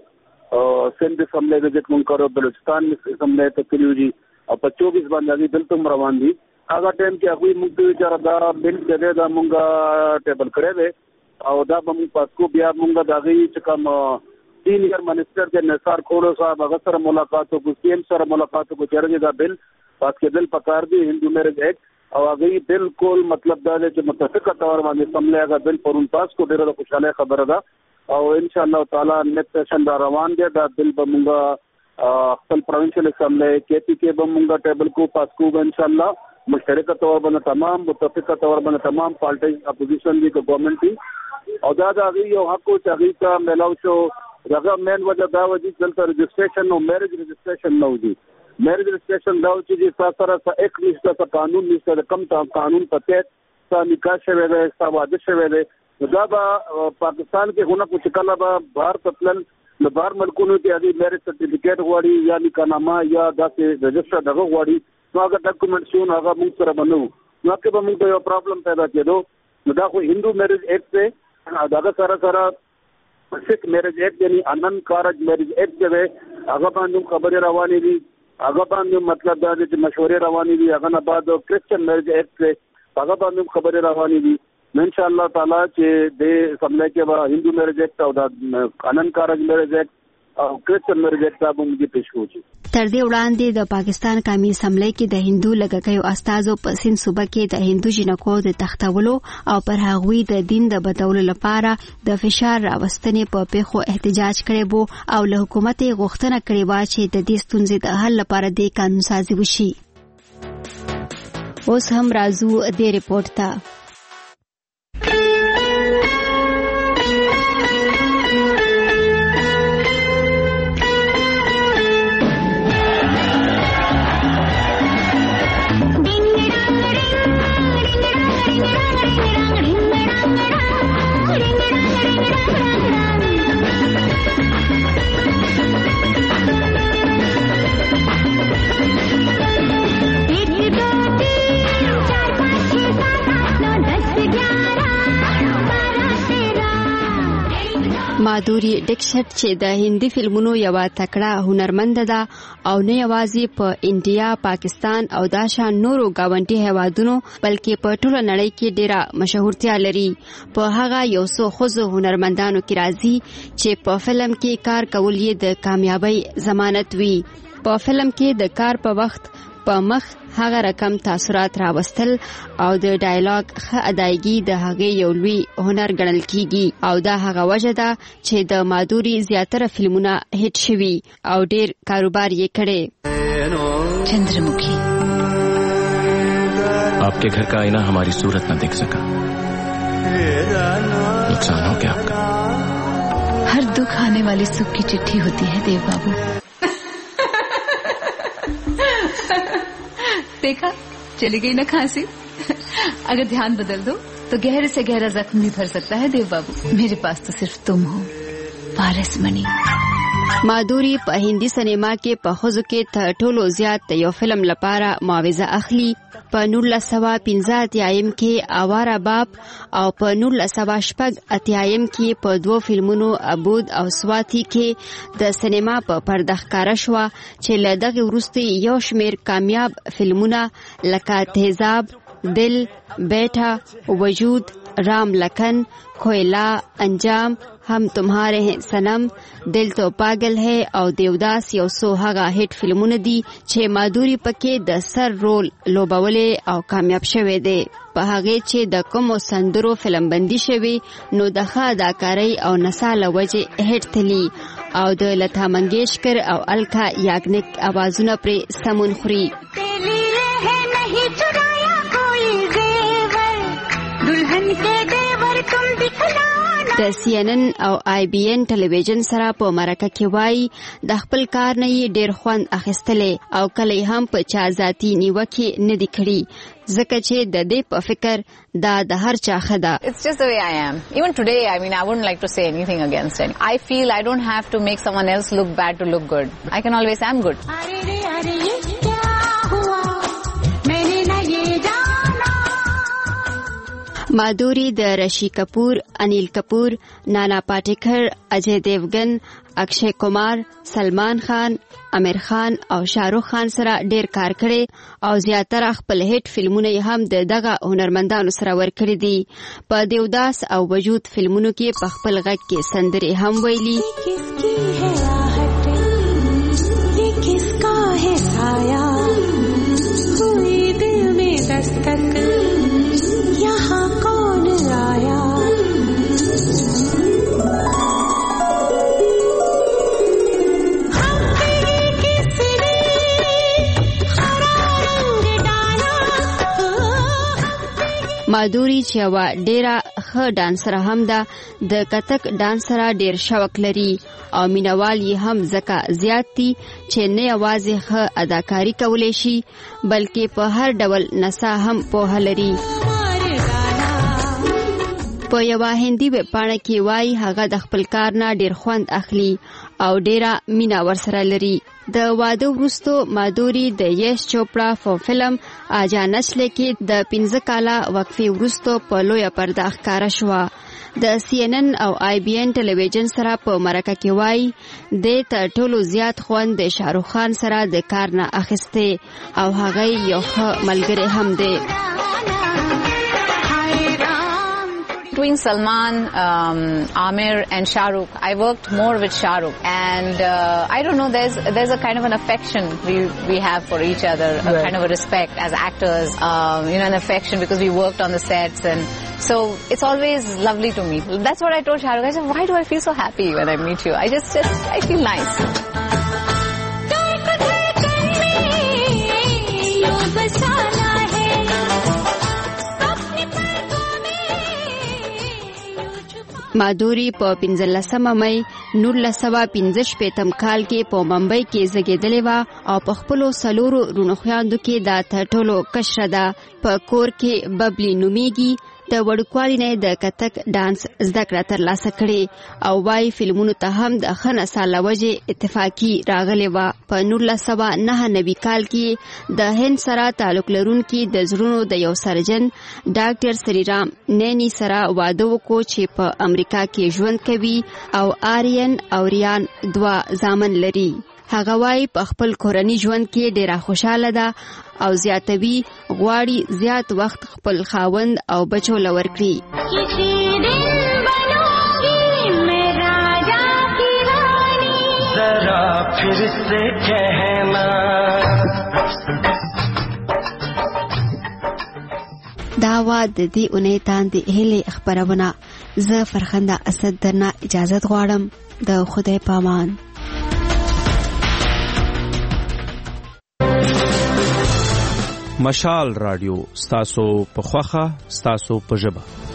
کړو سندھ اسمبلی وزټ مونږ کړو بلوچستان اسمبلی ته کړیو او په 24 باندې دلته روان دي. هغه ټایم کې هغه مونږ ته دا بل دغه دا مونږه ټیبل کړی او دا مونږ پاسکو بیا مونږه دا غي چې کوم سینیئر منسٹر د نثار کولو صاحب هغه سره ملاقات وکړو سیم سره ملاقات وکړو چې دا بل پاس کې بل پکار دی هندو میرج ایکٹ او هغه بالکل مطلب دا دی چې متفقه تور باندې سملې هغه بل پرون پاس کو ډیره خوشاله خبره ده او ان شاء الله تعالی نیکسٹ سیشن دا روان دی دا بل بمونګه خپل پروینشل اسمبلی KP کې بمونګه ټیبل کو پاس کو ان شاء الله مشترکه تور باندې تمام متفقه تور باندې تمام پارټیز اپوزیشن دی گورنمنٹ دی او دا هغه یو حق او چې کا ملاو شو دغه مین وجه دا و چې دلته رجسټریشن او میرج رجسټریشن نو دی. میرج رجسٹریشن دا چې د سره ایک نشته ته قانون نشته کم قانون پته تا نکاح شوی دی تا واده شوی دی دا به پاکستان کې هونه کو چکلا به بهر تطلل د بهر ملکونو کې هغه میرج سرټیفیکیټ غواړي یا نکاحنامه یا داسې رجسټر دغه غواړي نو هغه ډاکومنټسونه هغه موږ سره بنو نو کې به موږ یو پرابلم پیدا کېدو. نو دا خو هندو میرج ایکټ ته دغه سره سکھ میرج ایکٹ یعنی انن کارج میرج ایکٹ جو ہے هغه باندې خبرې روانې دي هغه باندې مطلب دا چې مشورې روانې دي هغه نه بعد کرسچن میرج ایکٹ هغه باندې خبرې روانې دي. ان شاء الله تعالی چې د سملای کې به هندو میرج ایکٹ او د انن کارج میرج ایکٹ او کرسچن میرج ایکٹ به موږ پیش کوو. تر دې وړاندې د پاکستان قومي اسمبلی کې د هندو لږکیو استازو په سند صوبه کې د هندو جنکو د تختولو او پر هغوی د دین د بدلولو لپاره د فشار راوستنې په پیښو احتجاج کړی وو او له حکومت غوښتنه کړې وه چې د دې ستونزې د حل لپاره د قانون سازي وشي. اوس هم راځو دې ریپورت ته. एक مادوري ډیکشت چې د هندي فلمونو یو تکړه هنرمند ده او نه یوازې په انډیا، پاکستان او دا شان نورو گاونډي هیوادونو بلکې په ټوله نړۍ کې ډیره مشهورتیا لري. په هغه یو څو ښځو هنرمندانو کې راځي چې په فلم کې کار کول یې د کامیابی ضمانت وي. په فلم کې د کار په وخت په مخ هغه رقم تاثرات راوستل او د ډایلاګ ښه ادایګي د هغې یو لوی هنر ګڼل کیږي او دا هغه وجه ده چې د مادوري زیاتره فلمونه هیټ شوي او ډیر کاروبار یې کړی. चंद्रमुखी आपके घर का आईना हमारी सूरत न देख सका, नुकसान हो गया आपका. हर दुख आने वाली सुख की चिट्ठी होती है देव बाबू. देखा, चली गई ना खांसी. अगर ध्यान बदल दो तो गहरे से गहरा जख्म भी भर सकता है देव बाबू. मेरे पास तो सिर्फ तुम हो, पारस मणि. مادوري په هندي سینما کې په ښځو کې تر ټولو زیات د یو فلم لپاره معاوضه اخلي. په 1985 کې آواره باب او په 1986 کې په 2 فلمونو ابود او سواتی کې د سینما په پرده ښکاره شوه چې له دغې وروسته یو شمېر کامیاب فلمونه لکه تیزاب، دل، بیٹا، وجود، رام لکھن، کوئلہ، انجام، हम तुम्हारे हैं सनम، दिल तो पागल है او دیوداس یو څو هغه هیټ فلمونه دي چې مادوري پکې د سر رول لوبولې او کامیاب شوه دي. په هغه چې د کوم سندرو فلم بندي شوی نو د ښه اداکارۍ او نساله وجه هیټ تلی او د لتا منگیشکر او الکا یاګنیک اوازونه پر سمون خوري. د CNN او IBN ټلویزیون سره په مرکه کې وایي د خپل کار نه یې ډیر خوند اخیستلې او کله هم په چا ذاتي نیوکه نه دی کړی ځکه چې د دې په فکر دا د هر چا خدا. It's just the way I am. Even today, I mean, I wouldn't like to say anything against it. I feel I don't have to make someone else look bad to look good. I can always say I'm good. مادوري د رشی کپور، انیل کپور، نانا پاټیکر، اجے دیوگن، اکشے کمار، سلمان خان، امیر خان او شاهرخ خان سره ډیر کار کړي او زیاتره خپل هیټ فلمونه هم د دغه هنرمندانو سره ورکړي دي. په دیوداس او وجود فلمونو کې په خپل غږ کې سندرې هم ویلي. مادوري چې یوه ډیره ښه ډانسر هم ده، د کتک ډانس سره ډیر شوق لري او مینوال یې هم ځکه زیات دي چې نه یوازې ښه اداکاري کولی شي بلکې په هر ډول نڅا هم پوهه لري. په یوه هندي ویبپاڼه کې وایي هغه د خپل کار نه ډیر خوند اخلي او ډیره مینه ورسره لري. د واده وروسته مادوري د یش چوپړا په فلم آجا نسلې کې د 15 کاله وقفې وروسته په لویه پرده ښکاره شوه. د CNN او IBN ټلویزیون سره په مرکه کې وایي د تر ټولو زیات خوند د شاهرخ خان سره د کار نه اخیسته او هغه یو ښه ملګری هم دی. Between Salman, Amir and Shahrukh, I worked more with Shahrukh, and I don't know, there's a kind of an affection we have for each other, a kind of a respect as actors, an affection because we worked on the sets, and so it's always lovely to meet. That's what I told Shahrukh. I said, why do I feel so happy when I meet you? I feel nice. مادوري په 15 مئی 1965 کال کې په ممبئی کې زیږېدلې وه او په خپلو 4 رونو خویندو کې دا تر ټولو کشره ده. په کور کې ببلي نومیږي، د وړوکوالي نه د کتک ډانس زده کړه ترلاسه کړې او وايي فلمونو ته هم د ښه نڅا له وجې اتفاقي راغلې وه. په 1999 کال کې د هند سره تعلق لرونکي د زړونو د یو سرجن ډاکټر سریرام نینی سره واده وکړو چې په امریکا کې ژوند کوي او آریان او ریان 2 زامن لري. هغه وايي په خپل کورني ژوند کې ډېره خوشاله ده او زیاتوي غواړي زیات وخت خپل خاوند او بچو له ورکړي. دا وا د دې اونۍ تاندې هیلې خبرونه. زه فرخنده اسد درنه اجازت غواړم. د خدای پامان. مشال رادیو ستاسو په خوخه ستاسو په ژبه.